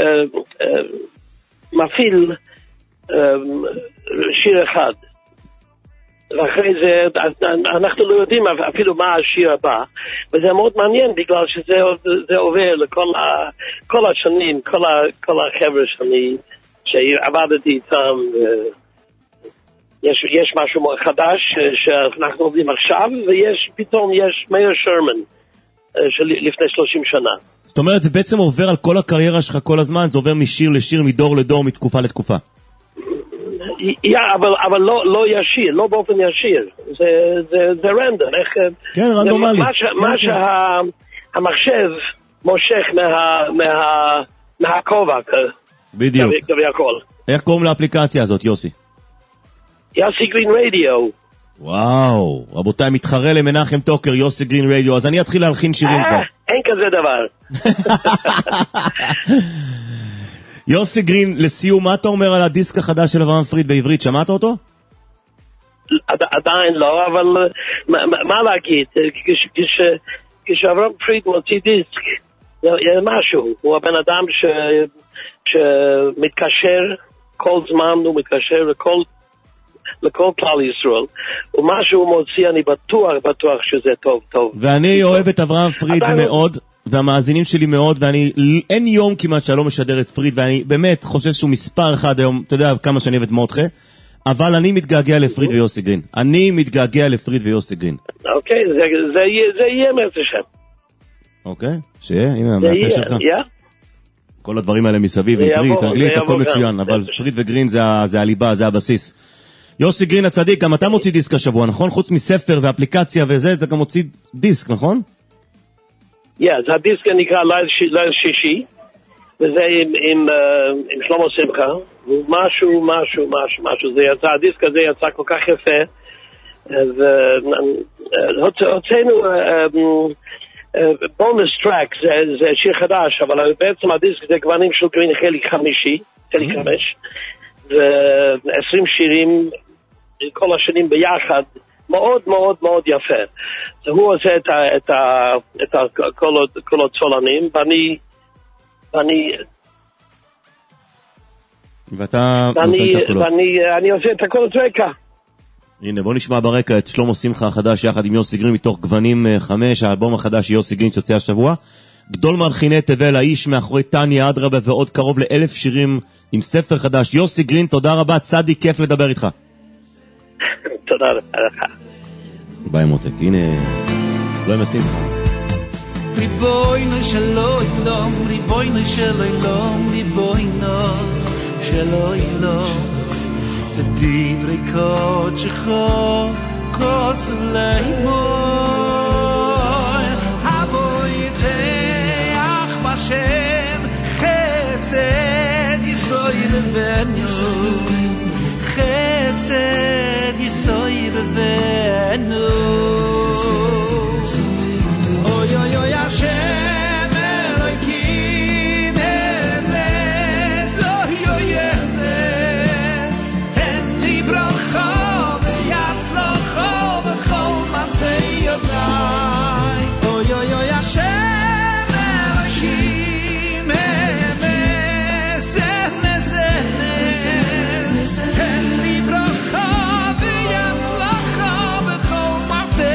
מפעיל שיר אחד. ואחרי זה, אנחנו לא יודעים אפילו מה השיר הבא, וזה מאוד מעניין בגלל שזה עובר לכל ה, כל השנים, כל, ה, כל החבר'ה שאני, שעבדתי איתם, יש, יש משהו חדש שאנחנו עובדים עכשיו, ויש, פתאום יש מאיר שרמן, לפני שלושים שנה. זאת אומרת, זה בעצם עובר על כל הקריירה שלך כל הזמן, זה עובר משיר לשיר, מדור לדור, מתקופה לתקופה. Yeah, אבל, אבל לא, לא ישיר, לא באופן ישיר. זה, זה, זה רנדום. איך, כן, רנדומלי. מה, ש, מה שהמחשב מושך מה, מה, מהכובע. בדיוק. כבי הכל. איך קוראים לאפליקציה הזאת, יוסי? יוסי גרין רדיו. וואו, רבותיי, מתחרה למנחם טוקר, יוסי גרין רדיו, אז אני אתחיל להלחין שירים כבר. אין כזה דבר. יוסי גרין, לסיום, מה אתה אומר על הדיסק החדש של אברהם פריד בעברית? שמעת אותו? עדיין לא, אבל מה להגיד? כשאברהם פריד מוציא דיסק, משהו, הוא הבן אדם שמתקשר כל זמן, הוא מתקשר לכל לכל כלל ישראל, ומה שהוא מוציא, אני בטוח, בטוח שזה טוב, טוב. ואני אוהב את אברהם פריד מאוד, והמאזינים שלי מאוד, ואני, אין יום כמעט שלא משדר את פריד, ואני באמת חושב שהוא מספר אחד היום, אתה יודע כמה שאני אוהב את מותחה, אבל אני מתגעגע לפריד ויוסי גרין. אני מתגעגע לפריד ויוסי גרין. אוקיי, זה יהיה מעצר שם. אוקיי, שיהיה, הנה, המאפה שלך. כל הדברים האלה מסביב, עברית, אנגלית, הכל מצוין, אבל פריד וגרין זה הליבה, זה הבסיס. יוסי גרין הצדיק, גם אתה מוציא דיסק השבוע, נכון? חוץ מספר ואפליקציה וזה, אתה גם מוציא דיסק, נכון? כן, זה הדיסק נקרא ליל שישי, וזה עם שלמה שמחה, ומשהו, משהו, משהו, משהו, זה יצא, הדיסק הזה יצא כל כך יפה, והוצאנו בונוס טרק, זה שיר חדש, אבל בעצם הדיסק זה גוונים של גרין חלק חמישי, חלק חמש, ועשרים שירים, כל השנים ביחד, מאוד מאוד מאוד יפה. הוא עושה את, ה, את, ה, את ה, כל, כל הצולנים, ואני, ואני, ואתה ואני, ואני, אני עושה את הכל רקע. הנה, בוא נשמע ברקע את שלמה שמחה החדש יחד עם יוסי גרין מתוך גוונים חמש, האלבום החדש יוסי גרין שיוצא השבוע. גדול מלחיני תבל, האיש מאחורי טניה אדרבה ועוד קרוב לאלף שירים עם ספר חדש. יוסי גרין, תודה רבה, צדי, כיף לדבר איתך. תודה לך. ביי מותק, הנה, לא עם השמחה. ריבוינו שלא ילום, ריבוינו שלא ילום, ריבוינו שלא ילום, לדברי קודשך כוס ולימון, הבוי דרך בשם חסד יסוי לבנו, חסד יסוי לבנו, אוי אוי אוי השם אלוקים אמס, אוי אוי אמס, תן לי ברכה ויצלחה בכל מעשה ידיי, אוי אוי אוי השם אלוקים אמס, אמס אמס, תן לי ברכה ויצלחה בכל מעשה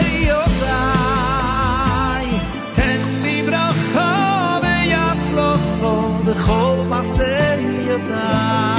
ידיי, תן לי ברכה ויצלחה בכל מעשה ידיי.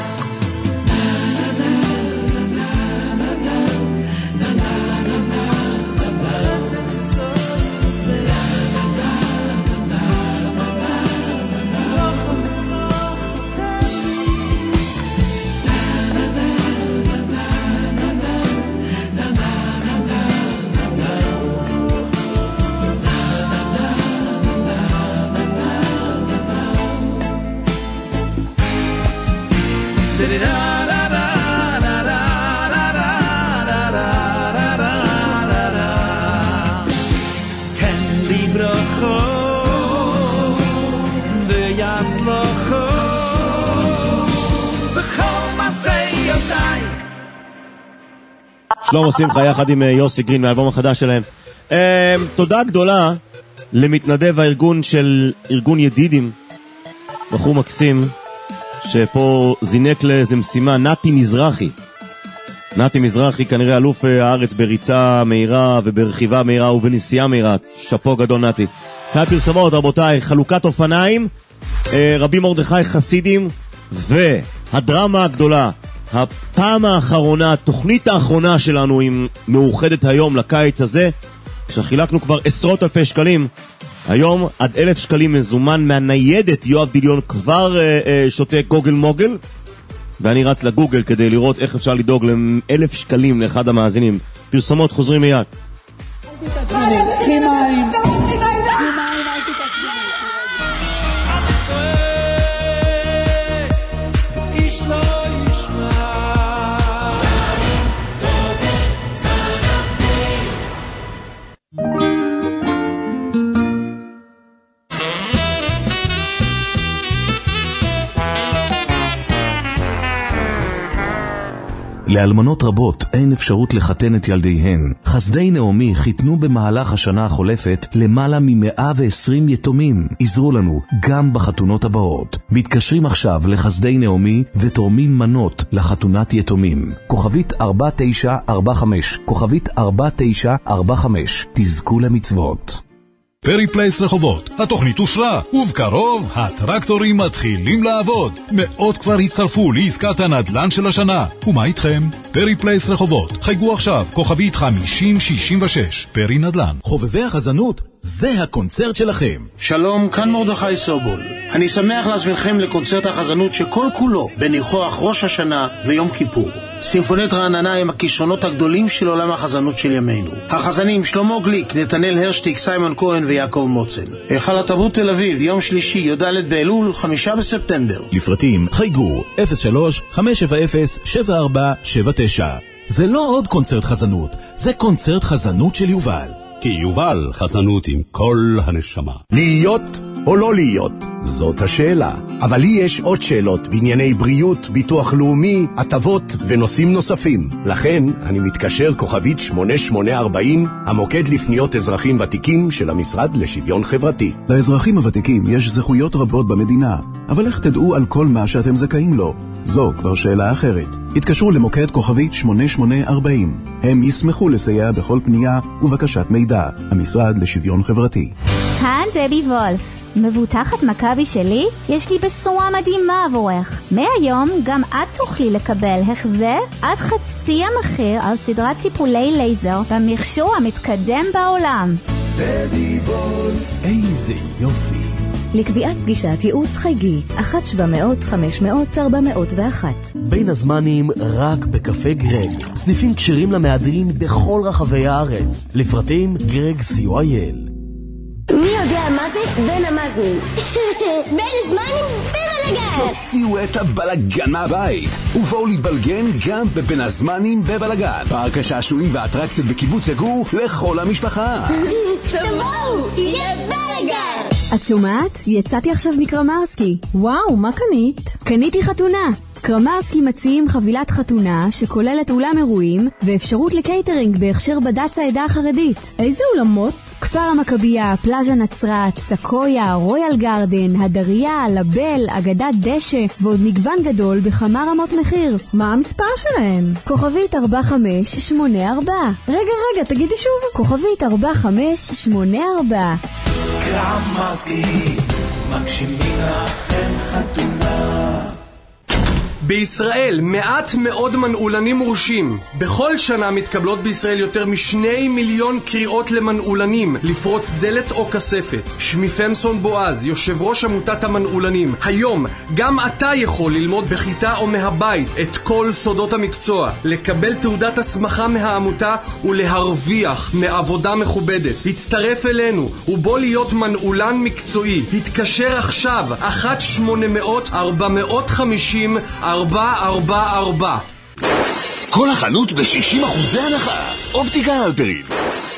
שלמה שמחה יחד עם יוסי גרין מהאלבום החדש שלהם. תודה גדולה למתנדב הארגון של ארגון ידידים, בחור מקסים שפה זינק לאיזה משימה, נתי מזרחי. נתי מזרחי כנראה אלוף הארץ בריצה מהירה וברכיבה מהירה ובנסיעה מהירה. שפו גדול נתי. כאן פרסמות רבותיי, חלוקת אופניים, רבי מרדכי חסידים, והדרמה הגדולה, הפעם האחרונה, התוכנית האחרונה שלנו עם מאוחדת היום לקיץ הזה, כשחילקנו כבר עשרות אלפי שקלים, היום עד אלף שקלים מזומן מהניידת. יואב דיליון כבר אה, אה, שותה גוגל מוגל, ואני רץ לגוגל כדי לראות איך אפשר לדאוג לאלף שקלים לאחד המאזינים. פרסמות חוזרים מיד. קחי מים, קחי מים, אל תתעצמי. איש לא ישמע. לאלמנות רבות אין אפשרות לחתן את ילדיהן. חסדי נעמי חיתנו במהלך השנה החולפת למעלה מ-מאה ועשרים יתומים. עזרו לנו גם בחתונות הבאות. מתקשרים עכשיו לחסדי נעמי ותורמים מנות לחתונת יתומים. כוכבית ארבע תשע ארבע חמש, כוכבית ארבע תשע ארבע חמש. תזכו למצוות. פרי פלייס רחובות, התוכנית אושרה, ובקרוב הטרקטורים מתחילים לעבוד. מאות כבר הצטרפו לעסקת הנדל"ן של השנה. ומה איתכם? פרי פלייס רחובות, חייגו עכשיו, כוכבית חמישים שישים ושש, פרי נדל"ן. חובבי החזנות, זה הקונצרט שלכם. שלום, כאן מרדכי סובול. אני שמח להזמינכם לקונצרט החזנות שכל כולו בניחוח ראש השנה ויום כיפור. סימפונית רעננה עם הכישרונות הגדולים של עולם החזנות של ימינו. החזנים שלמה גליק, נתנאל הרשטיק, סיימון כהן ויעקב מוצן. היכל התרבות תל אביב, יום שלישי, י"ד באלול, חמישה בספטמבר. לפרטים חייגו אפס שלוש חמש שבע אפס שבע ארבע שבע תשע. זה לא עוד קונצרט חזנות, זה קונצרט חזנות של יובל. כי יובל חזנות עם כל הנשמה. להיות או לא להיות? זאת השאלה. אבל לי יש עוד שאלות בענייני בריאות, ביטוח לאומי, הטבות ונושאים נוספים. לכן אני מתקשר כוכבית שמונה שמונה ארבעים, המוקד לפניות אזרחים ותיקים של המשרד לשוויון חברתי. לאזרחים הוותיקים יש זכויות רבות במדינה, אבל איך תדעו על כל מה שאתם זכאים לו? זו כבר שאלה אחרת. התקשרו למוקד כוכבית שמונה שמונה ארבעים. הם ישמחו לסייע בכל פנייה ובקשת מידע. המשרד לשוויון חברתי. כאן דבי וולף. מבוטחת מכבי שלי? יש לי בשורה מדהימה עבורך. מהיום גם את תוכלי לקבל החזר עד חצי המחיר על סדרת טיפולי לייזר במכשור המתקדם בעולם. דבי וולף, איזה יופי. לקביעת פגישת ייעוץ חייגי אחת שבע מאות חמש מאות ארבע מאות ואחת. בין הזמנים רק בקפה גרג. סניפים קשירים למהדרין בכל רחבי הארץ. לפרטים גרג סי או איי אל. מי יודע מה זה? בין המזמים. בין הזמנים בבלגן. תוציאו את הבלגן מהבית ובואו להתבלגן גם בבין הזמנים בבלגן. פארק השעשועים והאטרקציות בקיבוץ יגור לכל המשפחה. תבואו, יהיה בלגן. את שומעת? יצאתי עכשיו מקרמרסקי. וואו, מה קנית? קניתי חתונה. קרמרסקי מציעים חבילת חתונה שכוללת אולם אירועים ואפשרות לקייטרינג בהכשר בד"ץ העדה החרדית. איזה אולמות? כפר המכבייה, פלאז'ה נצרת, סקויה, רויאל גרדן, הדריה, לבל, אגדת דשא ועוד מגוון גדול בכמה רמות מחיר. מה המספר שלהם? כוכבית ארבע חמש שמונה ארבע. רגע רגע, תגידי שוב. כוכבית ארבע חמש שמונה ארבע. קרמרסקי, מגשימים לכם חתונה. בישראל מעט מאוד מנעולנים מורשים. בכל שנה מתקבלות בישראל יותר משני מיליון קריאות למנעולנים לפרוץ דלת או כספת. שמי פמסון בועז, יושב ראש עמותת המנעולנים. היום גם אתה יכול ללמוד בכיתה או מהבית את כל סודות המקצוע, לקבל תעודת הסמכה מהעמותה ולהרוויח מעבודה מכובדת. הצטרף אלינו ובוא להיות מנעולן מקצועי. התקשר עכשיו אחת שמונה מאות ארבע מאות חמישים ארבע ארבע ארבע. כל החנות ב-שישים אחוזי הנחה. אופטיקה הלפרין.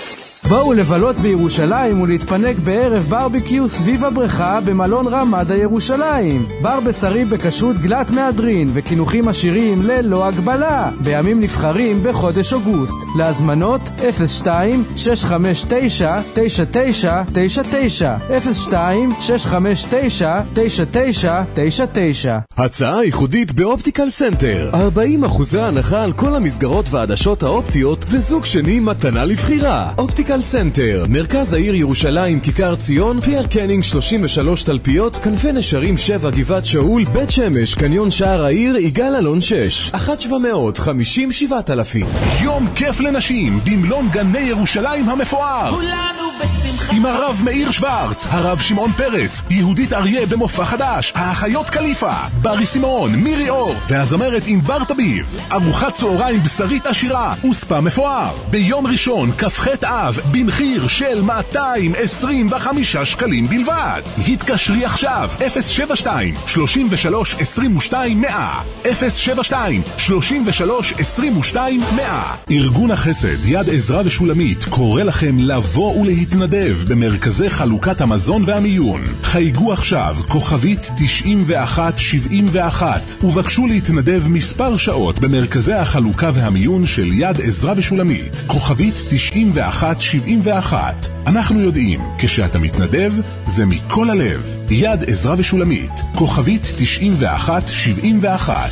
בואו לבלות בירושלים ולהתפנק בערב ברביקיו סביב הבריכה במלון רמדה ירושלים. בר בשרי בכשרות גלת מהדרין וכינוחים עשירים ללא הגבלה. בימים נבחרים בחודש אוגוסט. להזמנות אפס שתיים שש חמש תשע תשע תשע תשע תשע אפס שתיים שש חמש תשע תשע תשע תשע תשע. הצעה ייחודית באופטיקל סנטר. ארבעים אחוז הנחה על כל המסגרות והעדשות האופטיות וזוג שני מתנה לבחירה. אופטיקל סנטר, מרכז העיר ירושלים, כיכר ציון, פייר קנינג שלושים ושלוש תלפיות, כנפי נשרים שבע, גבעת שאול, בית שמש, קניון שער העיר, יגאל אלון שש. אחת שבע מאות חמישים שבעת אלפים. יום כיף לנשים במלון גני ירושלים המפואר. כולנו בשמחה. עם הרב מאיר שוורץ, הרב שמעון פרץ, יהודית אריה במופע חדש, האחיות קליפה, ברי סימון, מירי אור והזמרת עם בר תביב. ארוחת צהריים בשרית עשירה וספה מפואר. ביום ראשון כ"ח אב במחיר של מאתיים עשרים וחמישה שקלים בלבד. התקשרי עכשיו אפס שבע שתיים שלושים ושלוש עשרים ושתיים מאה אפס שבע שתיים שלושים ושלוש עשרים ושתיים מאה. ארגון החסד יד עזרא ושולמית קורא לכם לבוא ולהתנדב במרכזי חלוקת המזון והמיון. חייגו עכשיו כוכבית תשעים ואחת שבעים ואחת ובקשו להתנדב מספר שעות במרכזי החלוקה והמיון של יד עזרא ושולמית. כוכבית תשעים ואחת שבעים ואחת. אנחנו יודעים, כשאתה מתנדב זה מכל הלב. יד עזרא ושולמית, כוכבית תשעים ואחת שבעים ואחת.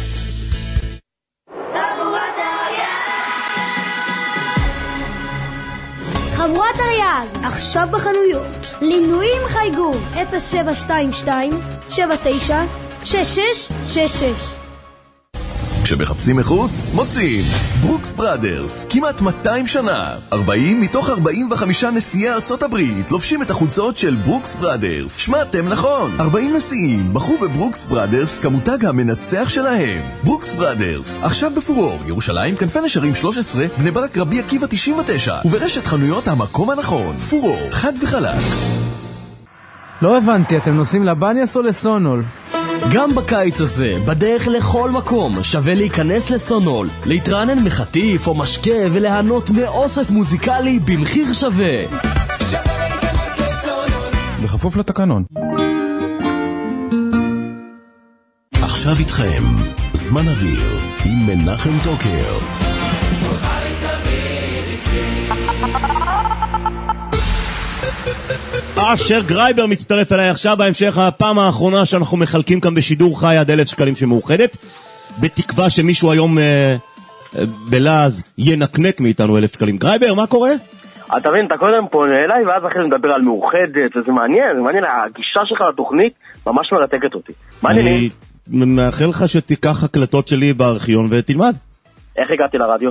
חבורת אריאל, עכשיו בחנויות. לינויים חייגו אפס שבע שתיים שתיים שבע תשע שש שש שש שש. כשמחפשים איכות, מוצאים ברוקס בראדרס, כמעט מאתיים שנה. ארבעים מתוך ארבעים וחמישה נשיאי ארצות הברית לובשים את החולצות של ברוקס בראדרס. שמעתם נכון, ארבעים נשיאים בחרו בברוקס בראדרס כמותג המנצח שלהם. ברוקס בראדרס, עכשיו בפורור, ירושלים, כנפי נשרים שלוש עשרה, בני ברק, רבי עקיבא תשעים ותשע, וברשת חנויות המקום הנכון. פורור, חד וחלק. לא הבנתי, אתם נוסעים לבניאס או לסונול? גם בקיץ הזה, בדרך לכל מקום, שווה להיכנס לסונול, להתרענן מחטיף או משקה וליהנות מאוסף מוזיקלי במחיר שווה. שווה להיכנס לסונול. בכפוף לתקנון. עכשיו איתכם, זמן אוויר עם מנחם טוקר. אשר גרייבר מצטרף אליי עכשיו בהמשך הפעם האחרונה שאנחנו מחלקים כאן בשידור חי עד אלף שקלים שמאוחדת, בתקווה שמישהו היום אה, אה, בלעז ינקנק מאיתנו אלף שקלים. גרייבר, מה קורה? אתה מבין, אתה קודם פונה אליי ואז אחרי זה מדבר על מאוחדת, וזה מעניין, זה מעניין, הגישה שלך לתוכנית ממש מרתקת אותי. אני מאחל לך שתיקח הקלטות שלי בארכיון ותלמד. איך הגעתי לרדיו?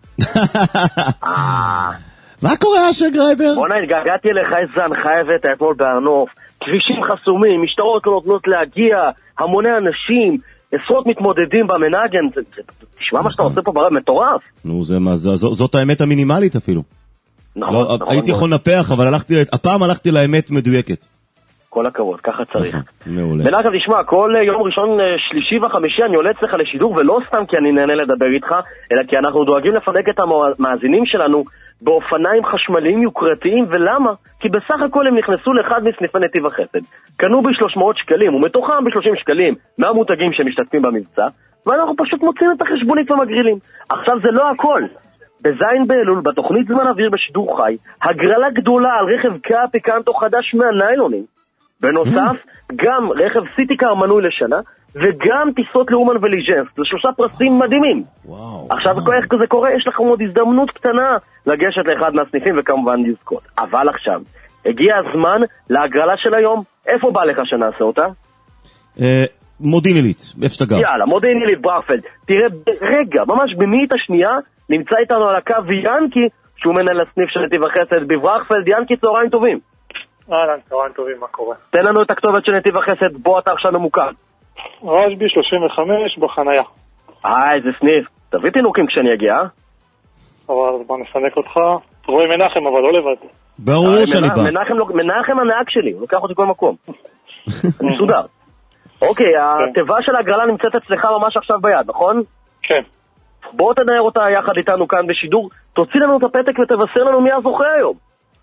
אה... מה קורה אשר גרייבר? בוא נתגעגעתי לך איזה הנחיה הבאת אתמול בארנוף, כבישים חסומים, משטרות לא נותנות להגיע, המוני אנשים, עשרות מתמודדים במנהגן, תשמע מה שאתה עושה פה ברב מטורף. נו, זה מה, זאת האמת המינימלית אפילו. נכון, נכון. הייתי יכול לנפח, אבל הפעם הלכתי לאמת מדויקת. כל הכבוד, ככה צריך. מעולה. בנאגב, תשמע, כל יום ראשון, שלישי וחמישי אני עולה אצלך לשידור, ולא סתם כי אני נהנה לדבר איתך, אלא כי אנחנו דואגים לפנק את המאזינים שלנו באופניים חשמליים יוקרתיים, ולמה? כי בסך הכל הם נכנסו לאחד מסניפי נתיב החסד, קנו ב-שלוש מאות שקלים, ומתוכם ב-שלושים שקלים מהמותגים שמשתתפים במבצע, ואנחנו פשוט מוצאים את החשבונית ומגרילים. עכשיו זה לא הכל. בזין באלול, בתוכנית זמן אוויר בשידור חי, הגרלה גדולה על רכב קאה פיקנטו חדש מהניילונים. בנוסף, גם רכב סיטיקר מנוי לשנה, וגם טיסות לאומן וליג'נס. זה שלושה פרסים מדהימים. וואו. עכשיו, איך זה קורה? יש לכם עוד הזדמנות קטנה לגשת לאחד מהסניפים וכמובן לזכות. אבל עכשיו, הגיע הזמן להגרלה של היום. איפה בא לך שנעשה אותה? מודיעין עילית, איפה שאתה גר. יאללה, מודיעין עילית, ברפלד. תראה, רגע, ממש במאית השנייה, נמצא איתנו על הקו ינקי, שהוא מנהל הסניף של נתיב החסד בברפלד. ינקי, צהריים טובים. אהלן, צהריים טובים, מה קורה? תן לנו את הכתובת של נתיב החסד, בוא אתה עכשיו ממוקד. רשבי שלושים וחמש בחנייה. אה, איזה סניף. תביא תינוקים כשאני אגיע, אה? אבל בוא נסנק אותך. רואה מנחם, אבל לא לבד. ברור שאני בא. מנחם הנהג שלי, הוא לוקח אותי כל מקום. אני סודר. אוקיי, התיבה של ההגרלה נמצאת אצלך ממש עכשיו ביד, נכון? כן. בוא תנער אותה יחד איתנו כאן בשידור, תוציא לנו את הפתק ותבשר לנו מי הזוכה היום.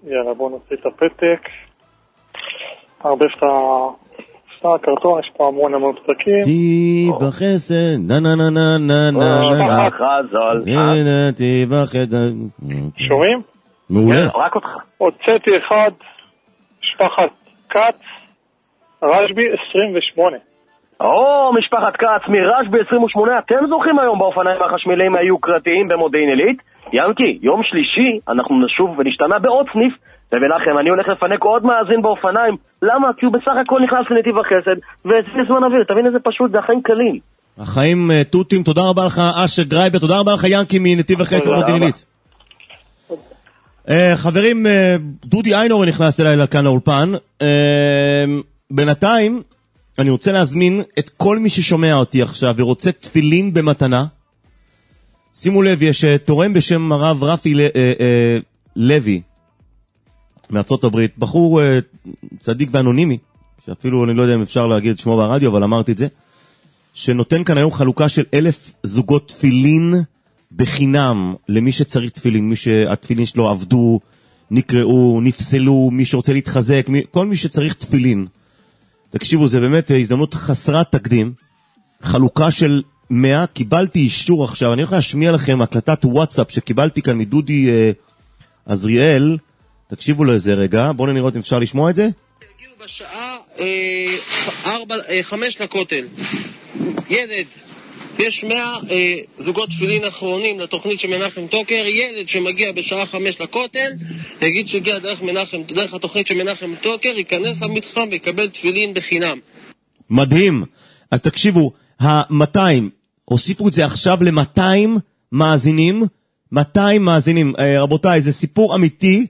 יאללה, בואו נוציא את הפתק. הרבה שאתה... הקרטון, יש פה המון המון פתקים. טיב החסד, נה נה נה נה נה נה נה טיב החסד. שומעים? מעולה. רק אותך. הוצאתי אחד, משפחת קץ, רשבי עשרים ושמונה. או, משפחת קץ מרשבי עשרים ושמונה, אתם זוכים היום באופניים החשמליים היוקרתיים במודיעין עילית? ינקי, יום שלישי אנחנו נשוב ונשתנה בעוד סניף, ומנחם, אני הולך לפנק עוד מאזין באופניים. למה? כי הוא בסך הכל נכנס לנתיב החסד, וזה זמן אוויר, תבין איזה פשוט, זה החיים קלים. החיים תותים, תודה רבה לך אשר גרייבר, תודה רבה לך ינקי מנתיב החסד מודיעין עילית. חברים, דודי איינור נכנס אליי כאן לאולפן. בינתיים, אני רוצה להזמין את כל מי ששומע אותי עכשיו ורוצה תפילין במתנה. שימו לב, יש תורם בשם הרב רפי לוי מארצות הברית, בחור צדיק ואנונימי, שאפילו אני לא יודע אם אפשר להגיד את שמו ברדיו, אבל אמרתי את זה, שנותן כאן היום חלוקה של אלף זוגות תפילין בחינם למי שצריך תפילין, מי שהתפילין שלו עבדו, נקראו, נפסלו, מי שרוצה להתחזק, מי, כל מי שצריך תפילין. תקשיבו, זה באמת הזדמנות חסרת תקדים, חלוקה של מאה, קיבלתי אישור עכשיו, אני הולך להשמיע לכם הקלטת וואטסאפ שקיבלתי כאן מדודי אה, עזריאל, תקשיבו לו איזה רגע, בואו נראות אם אפשר לשמוע את זה. הגיעו בשעה אה, ארבע, אה, חמש לכותל. ילד, יש מאה אה, זוגות תפילין אחרונים לתוכנית של מנחם טוקר, ילד שמגיע בשעה חמש לכותל, יגיד שהגיע דרך, מנחם, דרך התוכנית של מנחם טוקר, ייכנס למתחם ויקבל תפילין בחינם. מדהים. אז תקשיבו, ה-מאתיים, הוסיפו את זה עכשיו ל-מאתיים מאזינים, מאתיים מאזינים. אה, רבותיי, זה סיפור אמיתי,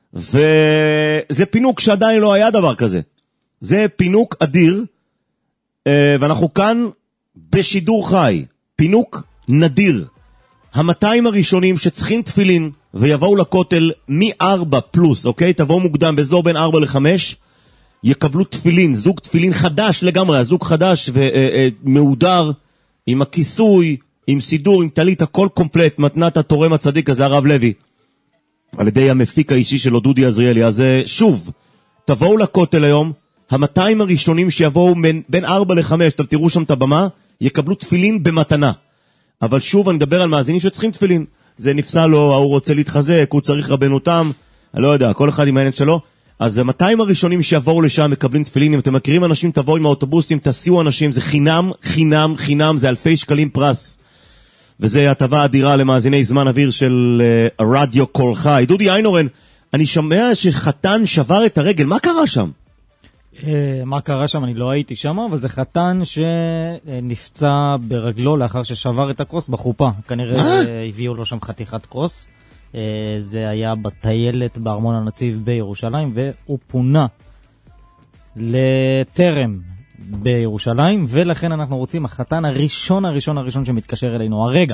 וזה פינוק שעדיין לא היה דבר כזה. זה פינוק אדיר, ואנחנו כאן בשידור חי. פינוק נדיר. המאתיים הראשונים שצריכים תפילין ויבואו לכותל מ-ארבע פלוס, אוקיי? תבואו מוקדם באזור בין ארבע לחמש, יקבלו תפילין, זוג תפילין חדש לגמרי, הזוג חדש ומהודר, עם הכיסוי, עם סידור, עם תלית, הכל קומפלט, מתנת התורם הצדיק הזה, הרב לוי. על ידי המפיק האישי שלו, דודי עזריאלי. אז שוב, תבואו לכותל היום, המאתיים הראשונים שיבואו בין, בין ארבע לחמש, אתם תראו שם את הבמה, יקבלו תפילין במתנה. אבל שוב, אני מדבר על מאזינים שצריכים תפילין. זה נפסל לו, הוא רוצה להתחזק, הוא צריך רבנותם, אני לא יודע, כל אחד עם העניין שלו. אז המאתיים הראשונים שיבואו לשם מקבלים תפילין. אם אתם מכירים אנשים, תבואו עם האוטובוסים, תסיעו אנשים, זה חינם, חינם, חינם, זה אלפי שקלים פרס. וזה הטבה אדירה למאזיני זמן אוויר של uh, רדיו קול חי. דודי איינורן, אני שומע שחתן שבר את הרגל, מה קרה שם? Uh, מה קרה שם? אני לא הייתי שם, אבל זה חתן שנפצע ברגלו לאחר ששבר את הקרוס בחופה. כנראה uh, הביאו לו שם חתיכת קרוס. Uh, זה היה בטיילת בארמון הנציב בירושלים, והוא פונה לטרם בירושלים, ולכן אנחנו רוצים החתן הראשון הראשון הראשון שמתקשר אלינו הרגע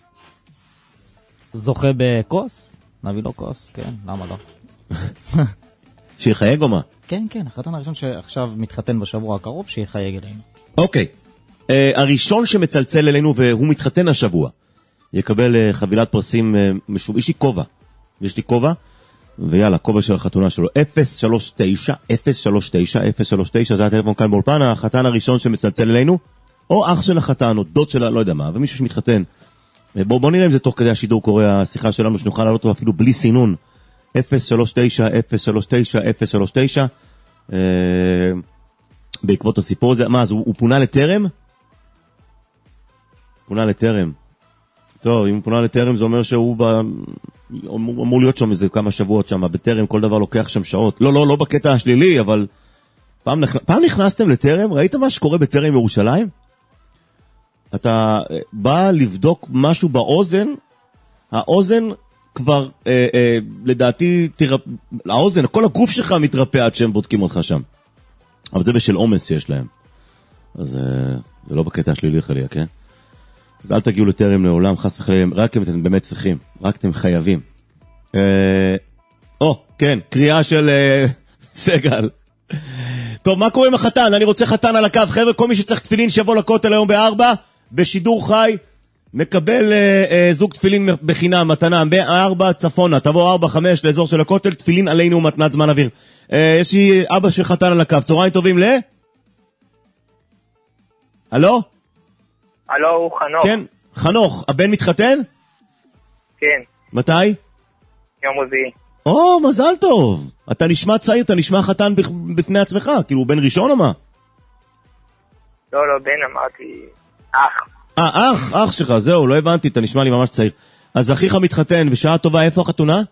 זוכה בקוס, נביא לו קוס, כן, למה לא? שיחייג או מה? כן, כן, החתן הראשון שעכשיו מתחתן בשבוע הקרוב, שיחייג אלינו. אוקיי, uh, הראשון שמצלצל אלינו והוא מתחתן השבוע יקבל uh, חבילת פרסים uh, משוב, יש לי כובע, יש לי כובע ויאללה, כובע של החתונה שלו, אפס שלוש תשע, אפס שלוש תשע, אפס שלוש תשע, זה הטלפון כאן באולפן, החתן הראשון שמצלצל אלינו, או אח של החתן, או דוד שלה, לא יודע מה, ומישהו שמתחתן. בוא, בוא נראה אם זה תוך כדי השידור קורא השיחה שלנו, שנוכל לעלות אותו אפילו בלי סינון, אפס שלוש תשע, אפס שלוש תשע, אפס שלוש תשע, אה, בעקבות הסיפור הזה, מה, אז הוא, הוא פונה לטרם? פונה לטרם. טוב, אם הוא פונה לטרם זה אומר שהוא ב... אמור להיות שם איזה כמה שבועות שם, בטרם כל דבר לוקח שם שעות. לא, לא, לא בקטע השלילי, אבל פעם, נכ... פעם נכנסתם לטרם? ראית מה שקורה בטרם ירושלים? אתה בא לבדוק משהו באוזן, האוזן כבר, אה, אה, לדעתי, תירפ... האוזן, כל הגוף שלך מתרפא עד שהם בודקים אותך שם. אבל זה בשל אומץ שיש להם. אז אה, זה לא בקטע השלילי חליה, כן? אז אל תגיעו לטרם לעולם, חס וחלילה, רק אם אתם באמת צריכים, רק אתם חייבים. אה, או, כן, קריאה של אה, סגל. טוב, מה קורה עם החתן? אני רוצה חתן על הקו, חבר'ה, כל מי שצריך תפילין שיבוא לכותל היום בארבע, בשידור חי, מקבל אה, אה, זוג תפילין בחינם, מתנה, בארבע צפונה, תבוא ארבע חמש לאזור של הכותל, תפילין עלינו ומתנת זמן אוויר. אה, יש לי אבא שחתן על הקו, צהריים טובים ל... הלו? הלו, חנוך. כן, חנוך, הבן מתחתן? כן. מתי? יום רביעי. או, מזל טוב. אתה נשמע צעיר, אתה נשמע חתן בפני עצמך, כאילו בן ראשון או מה? לא, לא, בן אמרתי, אח. אה, אח, אח שלך, זהו, לא הבנתי, אתה נשמע לי ממש צעיר. אז אחיך מתחתן, בשעה טובה, איפה החתונה?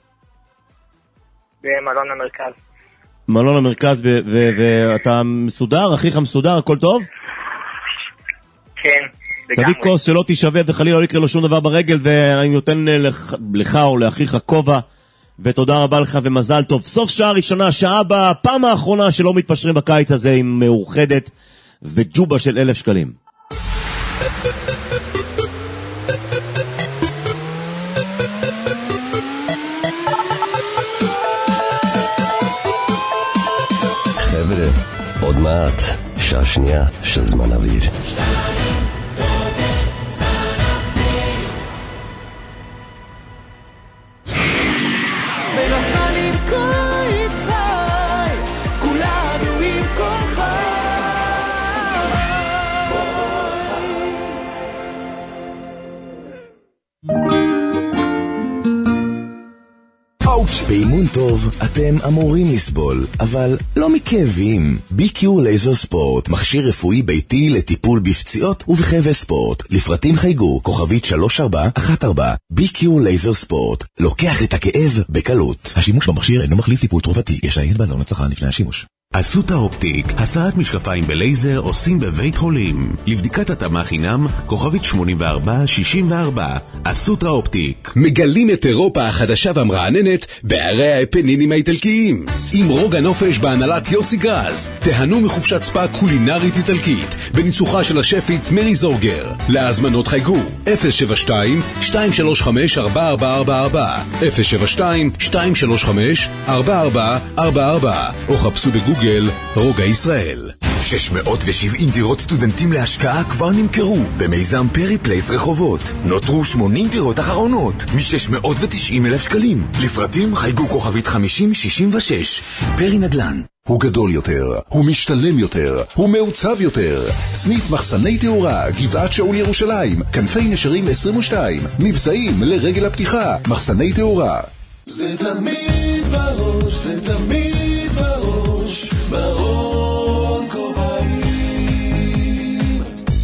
במלון המרכז. מלון המרכז, ואתה מסודר, אחיך מסודר, הכל טוב? כן, לגמרי. תביא כוס שלא תישווה וחלילה לא יקרה לו שום דבר ברגל, ואני נותן לך, לך או לאחיך כובע, ותודה רבה לך ומזל טוב. סוף שעה ראשונה, שעה בפעם האחרונה שלא מתפשרים בקיץ הזה עם מאוחדת וג'ובה של אלף שקלים. חבר'ה, עוד מעט, שעה שנייה של זמן אוויר. באימון טוב אתם אמורים לסבול, אבל לא מכאבים. בי-קיו לייזר ספורט, מכשיר רפואי ביתי לטיפול בפציעות ובכאבי ספורט. לפרטים חייגו, כוכבית שלוש ארבע אחת ארבע. בי-קיו לייזר ספורט, לוקח את הכאב בקלות. השימוש במכשיר אינו מחליף טיפול תרופתי, יש לעיין בעלון הצרכן לפני השימוש. אסותא אופטיק, הסרת משקפיים בלייזר עושים בבית חולים. לבדיקת התאמה חינם, כוכבית שמונים וארבע שישים וארבע. אסותא אופטיק. מגלים את אירופה החדשה והמרעננת בערי האפנינים האיטלקיים. עם רוג הנופש בהנהלת יוסי גרז. תהנו מחופשת ספא קולינרית איטלקית, בניצוחה של השפית מרי זורגר. להזמנות חייגו אפס שבע שתיים שתיים שלוש חמש ארבע ארבע ארבע ארבע, אפס שבע שתיים שתיים שלוש חמש ארבע ארבע ארבע ארבע, או חפשו בגוגל גוגל, רוגע ישראל. שש מאות ושבעים דירות סטודנטים להשקעה כבר נמכרו במיזם פרי פלייס רחובות. נותרו שמונים דירות אחרונות מ-שש מאות ותשעים אלף שקלים. לפרטים חייגו כוכבית חמישים שישים ושש. פרי נדל"ן. הוא גדול יותר, הוא משתלם יותר, הוא מעוצב יותר. סניף מחסני תאורה, גבעת שאול ירושלים, כנפי נשרים עשרים ושתיים. מבצעים לרגל הפתיחה, מחסני תאורה. זה תמיד בראש, זה תמיד בראש, ברון קובעים.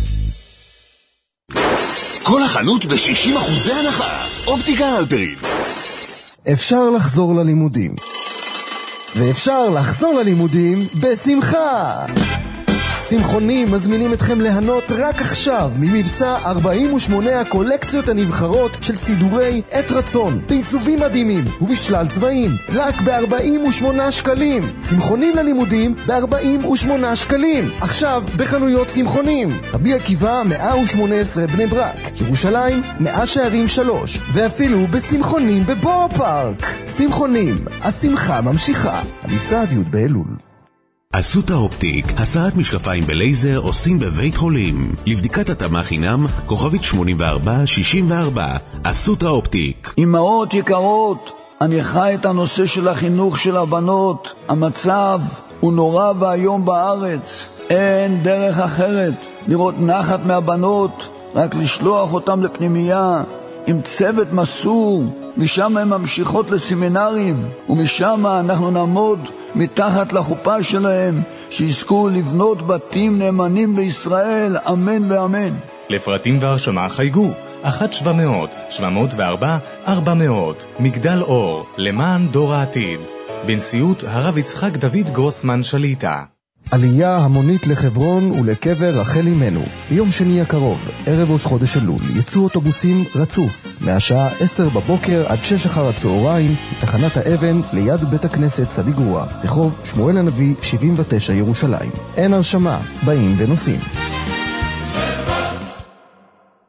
כל החנות ב-שישים אחוזי הנחה. אופטיקה הלפרין. אפשר לחזור ללימודים, ואפשר לחזור ללימודים בשמחה. שמחונים מזמינים אתכם ליהנות רק עכשיו ממבצע ארבעים ושמונה הקולקציות הנבחרות של סידורי עת רצון בעיצובים מדהימים ובשלל צבעים, רק ב-ארבעים ושמונה שקלים. שמחונים ללימודים ב-ארבעים ושמונה שקלים עכשיו בחנויות שמחונים. רבי עקיבא מאה ושמונה עשרה בני ברק, ירושלים מאה שערים שלוש, ואפילו בשמחונים בבוא פארק. שמחונים, השמחה ממשיכה. המבצע עד י' באלול. אסותא אופטיק, הסרת משקפיים בלייזר עושים בבית חולים. לבדיקת התאמה חינם, כוכבית שמונים וארבע שישים וארבע. אסותא אופטיק. אמהות יקרות, אני חי את הנושא של החינוך של הבנות. המצב הוא נורא והיום בארץ. אין דרך אחרת לראות נחת מהבנות, רק לשלוח אותם לפנימייה עם צוות מסור, משם הן ממשיכות לסמינרים, ומשם אנחנו נעמוד מתחת לחופה שלהם, שיזכו לבנות בתים נאמנים בישראל, אמן ואמן. לפרטים והרשמה חייגו אחת שבע מאות שבע מאות וארבע ארבע מאות. מגדל אור, למען דור העתיד, בנשיאות הרב יצחק דוד גרוסמן שליטה. עלייה המונית לחברון ולקבר רחל אמנו. ביום שני הקרוב, ערב ראש חודש אלול, יצאו אוטובוסים רצוף מהשעה עשר בבוקר עד שש אחר הצהריים מתחנת האבן ליד בית הכנסת צדיק גרוע, רחוב שמואל הנביא שבעים ותשע ירושלים. אין הרשמה, באים ונוסעים.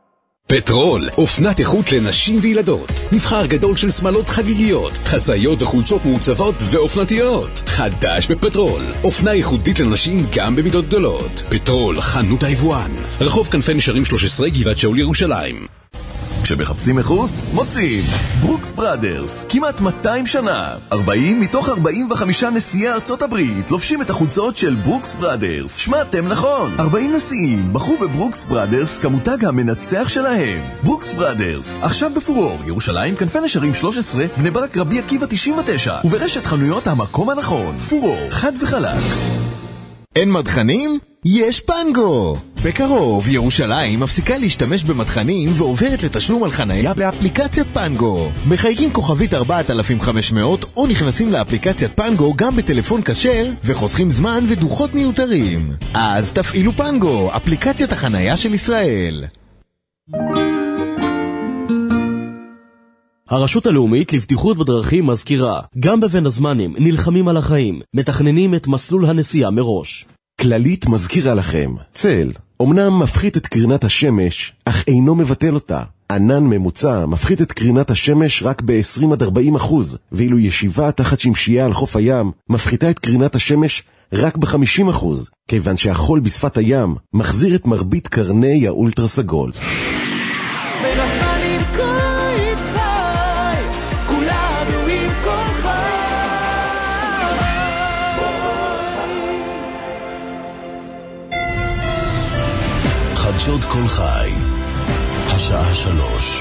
פטרול, אופנת איכות לנשים וילדות. מבחר גדול של שמלות חגיגיות, חצאיות וחולצות מעוצבות ואופנתיות. חדש בפטרול, אופנה ייחודית לנשים גם במידות גדולות. פטרול, חנות היבואן. רחוב כנפי נשרים שלוש עשרה, גבעת שאול, ירושלים. כשמחפשים איכות, מוצאים. ברוקס בראדרס, כמעט מאתיים שנה. ארבעים מתוך ארבעים וחמישה נשיאי ארצות הברית לובשים את החולצות של ברוקס בראדרס. שמעתם נכון. ארבעים נשיאים בחרו בברוקס בראדרס כמותג המנצח שלהם. ברוקס בראדרס, עכשיו בפורור, ירושלים, כנפי נשרים שלוש עשרה, בני ברק, רבי עקיבא תשעים ותשע, וברשת חנויות המקום הנכון. פורור, חד וחלק. אין מדחנים? יש פנגו! בקרוב ירושלים מפסיקה להשתמש במדחנים ועוברת לתשלום על חנייה באפליקציית פנגו. מחייגים כוכבית ארבעת אלפים וחמש מאות או נכנסים לאפליקציית פנגו גם בטלפון כשר וחוסכים זמן ודוחות מיותרים. אז תפעילו פנגו, אפליקציית החנייה של ישראל. הרשות הלאומית לבטיחות בדרכים מזכירה, גם בבין הזמנים נלחמים על החיים, מתכננים את מסלול הנסיעה מראש. כללית מזכירה לכם, צל, אמנם מפחית את קרינת השמש, אך אינו מבטל אותה. ענן ממוצע מפחית את קרינת השמש רק ב-עשרים עד ארבעים אחוז, ואילו ישיבה תחת שמשייה על חוף הים מפחיתה את קרינת השמש רק ב-חמישים אחוז, כיוון שהחול בשפת הים מחזיר את מרבית קרני האולטרה סגול. חדשות כל חי, השעה שלוש.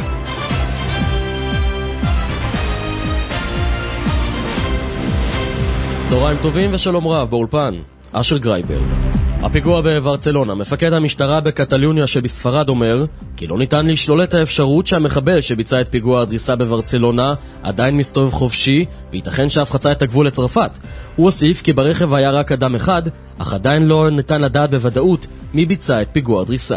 צהריים טובים ושלום רב, באולפן אשר גרייבר. הפיגוע בברצלונה, מפקד המשטרה בקטלוניה שבספרד אומר כי לא ניתן לשלול את האפשרות שהמחבל שביצע את פיגוע הדריסה בברצלונה עדיין מסתובב חופשי וייתכן שאף חצה את הגבול לצרפת. הוא הוסיף כי ברכב היה רק אדם אחד, אך עדיין לא ניתן לדעת בוודאות מי ביצע את פיגוע הדריסה.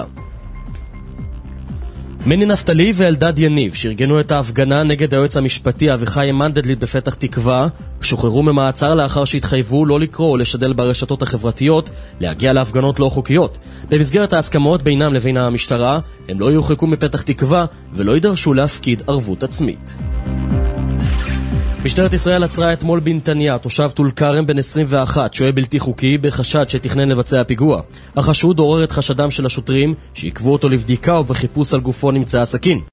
מני נפתלי ואלדד יניב שארגנו את ההפגנה נגד היועץ המשפטי אביחי מנדלבליט בפתח תקווה שוחררו ממעצר לאחר שהתחייבו לא לקרוא או לשדל ברשתות החברתיות להגיע להפגנות לא חוקיות. במסגרת ההסכמות בינם לבין המשטרה הם לא יורחקו מפתח תקווה ולא יידרשו להפקיד ערבות עצמית. משטרת ישראל עצרה אתמול בנתניה, תושב טול כרם בן עשרים ואחת, שוהה בלתי חוקי בחשד שתכנן לבצע פיגוע. החשוד עורר את חשדם של השוטרים שעיכבו אותו לבדיקה ובחיפוש על גופו נמצאה סכין.